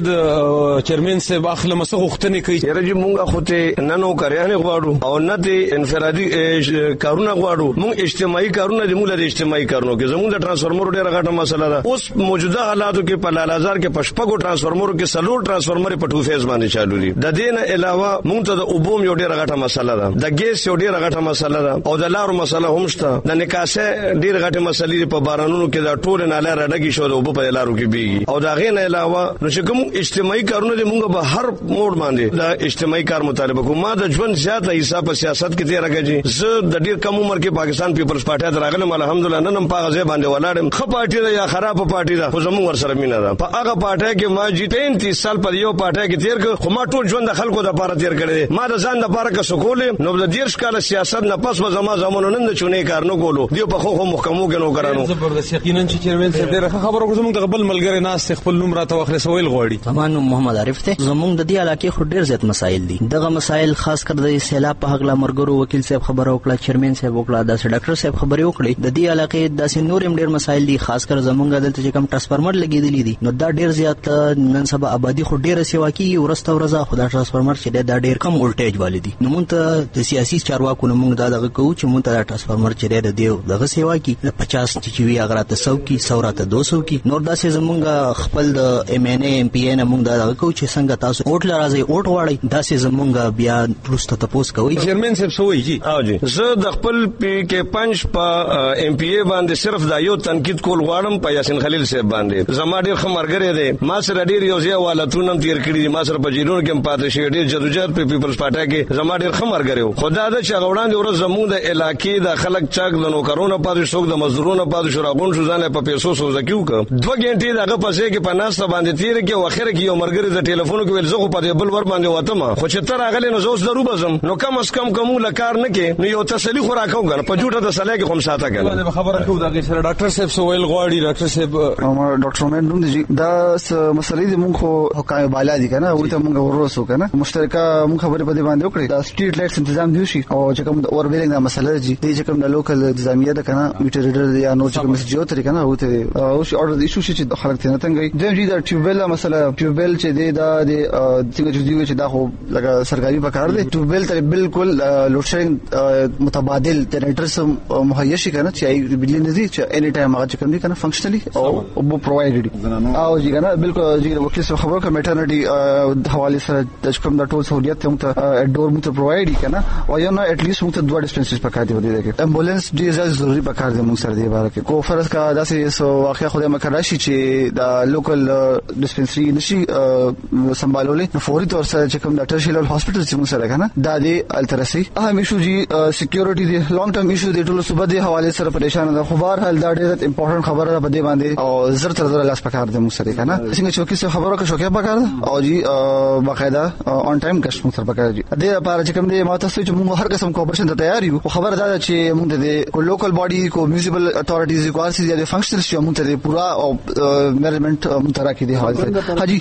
د چیرمن صاحب اخله مسخ وختنه کوي یره چې موږ خو ته نه نو کاریانه غواړو او نه ته انفرادي کارونه غواړو موږ اجتماعي کارونه د موږ د اجتماعي کارونو کې زموږ د ترانسفارمر ډېر غټه مسله ده اوس موجوده حالاتو کې په لالازار کې پشپغو ترانسفارمرو کې سلور ترانسفارمر په ټو فیز باندې چالو دي د دې نه علاوه موږ ته د اوبوم یو ډېر غټه مسله ده د ګیس یو ډېر غټه مسله ده او د لارو مسله هم شته د نکاسه ډېر غټه مسلې په بارانونو کې د ټول نه لاره ډګي شو د اوبو په لارو کې بیږي او دا غي نه علاوه نو چې کوم اجتماعي کارونه دي موږ به هر موډ باندې د اجتماعي کار مطالبه کوو ما د ژوند زیاته حصہ په سیاست کې تیر راګي زه د ډېر کم عمر کې پاکستان پیپلز پارټي دراغلم الحمدلله نن په غزه باندې ولاړم خو پارټي دا یا خراب پارټي دا خو زموږ ور سره مینا ده په هغه پارټي کې ما جی پینتیس سال په یو پارټي کې تیر کړ خو ما ټول ژوند د خلکو د لپاره تیر کړی ما د ځان د لپاره که سکول نو د دیرش کال سیاست نه پس به زما زمونو نن د چونې کار نه کولو دیو په خو خو محکمو کې نو کرانو زبردست یقینا چې چیرمن صاحب ډېر خبرو کوم زموږ د قبل ملګری ناس خپل نوم راته واخلې سویل غوړي زمانو محمد عارف ته زموږ د دې علاقې خو ډېر زیات مسایل دي دغه مسایل خاص کر د سیلاب په حق لا مرګرو وکیل صاحب خبرو وکړه چیرمن صاحب وکړه د ډاکټر صاحب خبرې وکړي د دې علاقې داسې نور هم ډېر مسایل دي خاص کر زموږ دلته چې کوم ترانسفارمر لګېدلی دي نو دا ډېر زیات نن سبا آبادی خو ډېر سیوا کیږي ورسته ورځه خو دا ترانسفارمر چې دا ډېر کم ولټیج والي دي نو مونږ ته د سیاسي چارواکو نو مونږ دا دغه کوو چې مونږ ته دا ترانسفارمر چې دی دغه سیوا کی د پچاس چې وی اگر ته سو کی سو راته دو سو کی نور داسې زمونږ خپل د ایم ان ای ایم پی نه مونږ دا دغه کوو چې څنګه تاسو اوټ لرازي اوټ واړی داسې زمونږ بیا پروسته تاسو کوي چیرمن صاحب سوې جی او جی زه د خپل پی کې پنځ په ایم پی ای باندې صرف دا یو تنقید کول غواړم په یاسین خلیل صاحب باندې زما ډیر خمرګری دی ما سره ډیر یو ځای والتونم تیر کړی دي ما سره په جیرون کې پاتې شي ډیر جدوجہد په پیپلز پارټي کې زما ډیر خمرګری خدا د چغوړان دی ورځ زموږ د علاقې د خلک چاک د نوکرونو پاتې شوک د مزدورونو پاتې شو راغون شو ځان په پیسو سوزه کیو ک دوه غنټې دغه پسې کې په ناس باندې تیر کې واخر کې یو مرګری د ټلیفون کې ول زغه په بل ور باندې وته خو چې تر اغلی نو زوس درو بزم نو کم اس کم کوم لکار نه کې نو یو تسلی خو راکاو غل په جوړه د سلای کې کوم ساته غل خبره کو دا سره ډاکټر صاحب سویل غواړي ډاکټر صاحب ډاکټر ډاکټر عمر نوم دی دا مسلې د مونږ خو حکام بالا دي کنه او ته مونږ ورسو کنه مشترکه مونږ خبرې په دې باندې وکړې دا سټریټ لایټس تنظیم دی شي او چې کوم اور ویلنګ دا مسله دي چې کوم د لوکل انتظامیه ده کنه میټر ریډر یا نو چې کوم مسجو تر کنه او ته او شي اورډر ایشو شي چې خلک ته نه تنګي د دې د ټیوبل مسله ټیوبل چې دی دا د څنګه چې دی چې دا خو لکه سرکاري پکار دی ټیوبل ته بالکل لوډ شیډینګ متبادل جنریټر سم مهیا شي کنه چې ای بجلی نه دي چې اني ټایم هغه کوم دي کنه فنکشنلی او او پرووایډ او جی کنه بالکل جی وکیل سره خبرو کوم میټرنټي حواله سره د کوم د ټول سہولیت ته ته ډور مو ته پرووایډ کنه او یا نه اټ لیست مو ته دوه ډیسپنسریز پکار دي ودی کې امبولانس ډیر ضروري پکار دي مو سره دی بار کې کو فرض کا داسې سو واقعیا خدای مکر راشي چې د لوکل ډیسپنسری نشي سمبالولې فوري تور سره چې کوم ډاکټر شیلل هاسپټل چې مو سره کنه دا دی الترسي اهم ایشو جی سکیورټي دی لانګ ټرم ایشو دی ټول صوبه دی حواله سره پریشان ده خو بهر حال دا ډیره امپورټنت خبره ده په دې باندې او زر تر زر لاس پکار دي مو سره کنه څنګه چوکي سره خبرو کې شوکه پکار او جی باقاعده اون ټایم کښ مو سره پکار دي د لپاره چې کوم دی ماته څه چې موږ هر قسم کوپریشن ته تیار یو خبر دا چې موږ د لوکل باډي کو میونسپل اتورټیز کو ار سی دی فنکشنل شي موږ ته پورا او مینجمنت موږ ته راکې دی حواله حاجی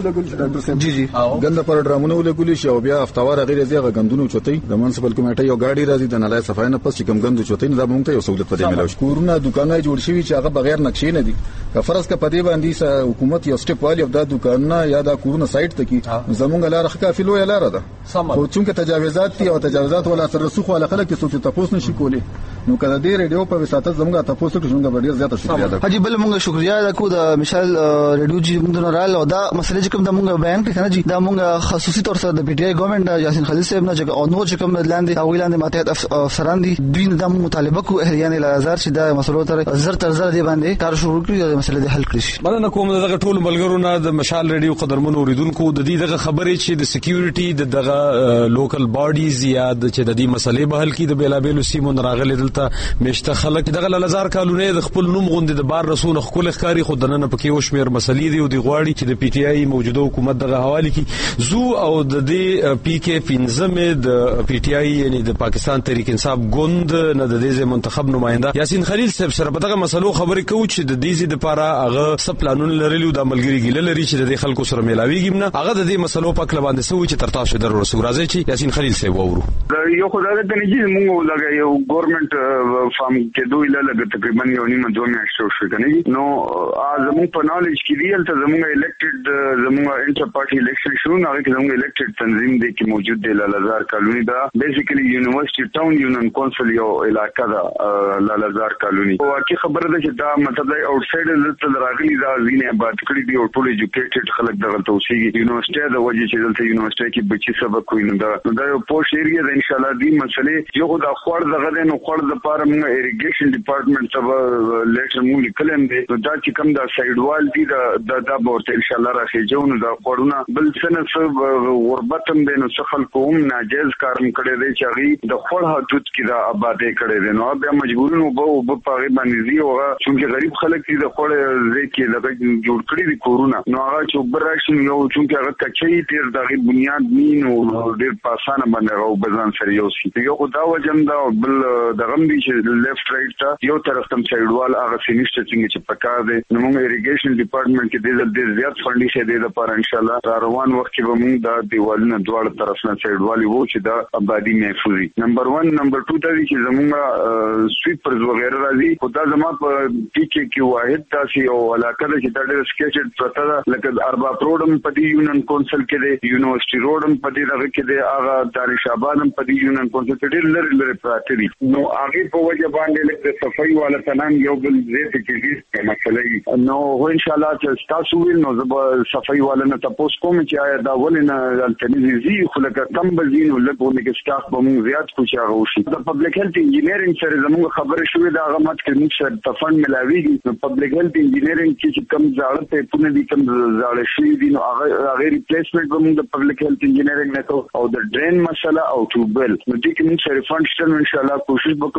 جی جی ګنده پر ډرامونه ولګول شي او بیا هفتوار غیر زیغه غندونو چوتي د منسپل کمیټه یو ګاډي راځي د نلای صفای نه پس چې کوم غندو چوتي نه موږ ته یو سہولت پدې ملو شي کورونه دکانونه جوړ شي چې هغه بغیر نقشې نه دي که فرض کا پدې باندې حکومت یو سټپ والی د دکانونه یا د کورونه سایت ته کی زمونږ لار کافي لوی لار ده او چې تجاوزات دي او تجاوزات ولا تر رسوخ ولا خلک څه څه تاسو نشي کولی نو کله دې ریډیو په وساتت زموږه تاسو ته څنګه ډیر زیاته شکریا ده حاجی بل موږ شکریا ده کو د مثال ریډیو جی موږ نه رال او دا مسله چې کوم د موږ بیان کړی نه جی دا موږ خصوصي تور سره د پی ټی آی ګورنمنت یاسین خلیل صاحب نه چې او نور چې کوم لاندې او لاندې ماته افسران دي دوی د مطالبه کو اهریان الازار چې دا مسلو تر زر تر زر دی باندې کار شروع کړی د مسله د حل کړی مننه کوم دغه ټول ملګرو نه د مشال ریډیو قدرمن اوریدونکو د دې دغه خبرې چې د سکیورټي د دغه لوکل باډیز یا د چې د دې مسلې به حل کی د بیلابېلو سیمو راغلي دلته مشته خلک دغه لزار کالونه د خپل نوم غوندې د بار رسول خپل ښکاری خو دنه پکې وشمیر مسلې دی او د غواړي چې د پی ټی آی موجوده حکومت دغه حواله کی زو او د دې پی کې پنځمه د پی ټی آی یعنی د پاکستان تحریک انصاف ګوند نه د دې منتخب نماینده یاسین خلیل صاحب سره په دغه مسلو خبرې کوي چې د دې لپاره هغه سپلانون لري د عملګری ګل لري چې د خلکو سره ملاویږي نه هغه د دې مسلو په کله باندې سوي چې تر تاسو در رسول راځي چې یاسین خلیل صاحب وورو یو خدای ته نه چې موږ لګا یو ګورنمنت فارم کې دوی لږ تقریبا یو نیمه دوه میاشتې شو کنه نو زموږ په نالج کې ریل ته زموږ الیکټډ زموږ انټر پارټي الیکشن شو نه کې زموږ الیکټډ تنظیم دی کې موجود دی لالزار کالونی دا بیسیکلی یونیورسيټي ټاون یونین کونسل یو علاقہ دا لالزار کالونی او واقعي خبره ده چې دا مطلب اوټ سایډ ته راغلي دا زینه آباد کړی دی او ټول ایجوکیټډ خلک دغه توسيږي یونیورسيټي د وجه چې دلته یونیورسيټي کې بچي سبق کوي نو دا دا یو پوش ایریا ده ان شاء الله دې مسلې یو خو دا خور دغه نو خور د پاره موږ اریګیشن ډپارټمنټ ته لیټر مو لیکلم دی دا چې کوم دا سایډ وال دی دا دا ورته ان شاء الله راخېجو نو دا خورونه بل څه غربتم دی نو څه خلکو هم ناجیز کارم کړی دی چې هغه د خور حدود کې دا آبادې کړی دی نو بیا مجبورون وبو وب په باندې دی او چې غریب خلک دي د خور ځکه لږ جوړ کړی دي کورونه نو هغه چې براشن یو چې هغه کچې تیر دغه بنیاد نین او ډېر پاسانه باندې راو بزن سره یو سی یو دا وجم دا بل دغه دی چې لیفت رائټ ته یو طرف تم سایډ وال هغه سینشت څنګه چې پکا دی نو موږ اریګیشن ډپارټمنټ کې د دې زیات فنډي شه دی د پر ان شاء الله روان وخت کې به موږ دا دیوالونه دواړه طرف نه سایډ والی وو چې دا آبادی محفوظي نمبر ون نمبر ټو ته چې زموږ سویپرز وغیرہ راځي خدا زما په پی کې کې واحد تاسو او علاقه چې دا ډېر سکیچډ پرته ده لکه اربا روډم په دې یونین کونسل کې دی یونیورسيټي روډم په دې دغه کې دی هغه دانش آبادم په دې یونین کونسل کې ډېر لري لري پراته دي نو هغه په وجه باندې لکه صفای والا تنان یو بل زیات کې مسله نو هو ان شاء الله چې تاسو ویل نو زب صفای والا نه تاسو کوم چې آیا دا ولنه التنزیزي خلک کم بزین ولکه کې سټاف به موږ زیات کوشش وکړو د پبلک هیلث انجینیرینګ سره زموږ خبره شوې دا هغه مت کې موږ سره تفن ملاویږي نو پبلک هیلث انجینیرینګ چې کم ځاړه په پونه دي کم ځاړه شي دي نو هغه هغه ریپلیسمنت به موږ د پبلک هیلث انجینیرینګ نه کوو او د ډرین مسله او ټوبل نو دې کې موږ سره فنډ شته ان شاء الله کوشش وکړو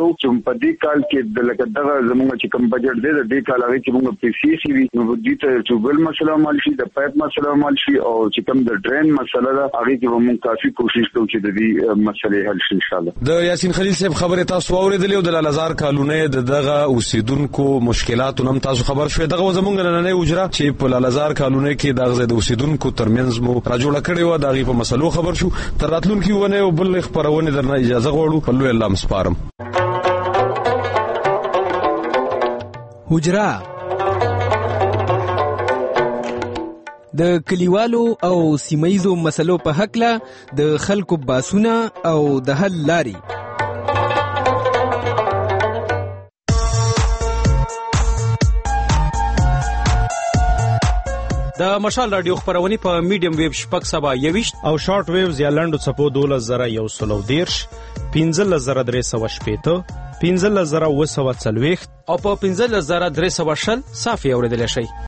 غواړو چې په دې کال کې د لکه دغه زموږ چې کوم بجټ دی د دې کال هغه کې موږ پیسې خېوي نو دې ته ټوبل مسله مال شي د پایپ مسله مال شي او چې کوم د ډرین مسله ده هغه کې موږ کافي کوشش کوو چې د دې مسلې حل شي ان شاء الله. د یاسین خلیل صاحب خبره تاسو اوریدلې او د لالازار کالونی د دغه اوسیدونکو مشکلاتو نم تاسو خبر شوي دغه زمونږ نننۍ اجرا چې په لالازار کالونی کې دغه د اوسیدونکو ترمنځ مو راجوړه کړې و دغه په مسلو خبر شو تر راتلونکي ونه او بل خبرونه درنه اجازه غواړو په لوی الله مسپارم. حجرا د کلیوالو او سیمایزو مسلو په حق له د خلکو باسونه او د حل لاري. د مشال رادیو خبرونه په میډیم ویب شپږ سبا یويشت او شارټ ویوز یا لنډو چپو دولس زره یو سلو دیرش پنځه زره درې سوه شپېته پنځه زره اوه سوه څلوېښت او په پنځه زره درې سوه شل صافي اوریدلی شئ.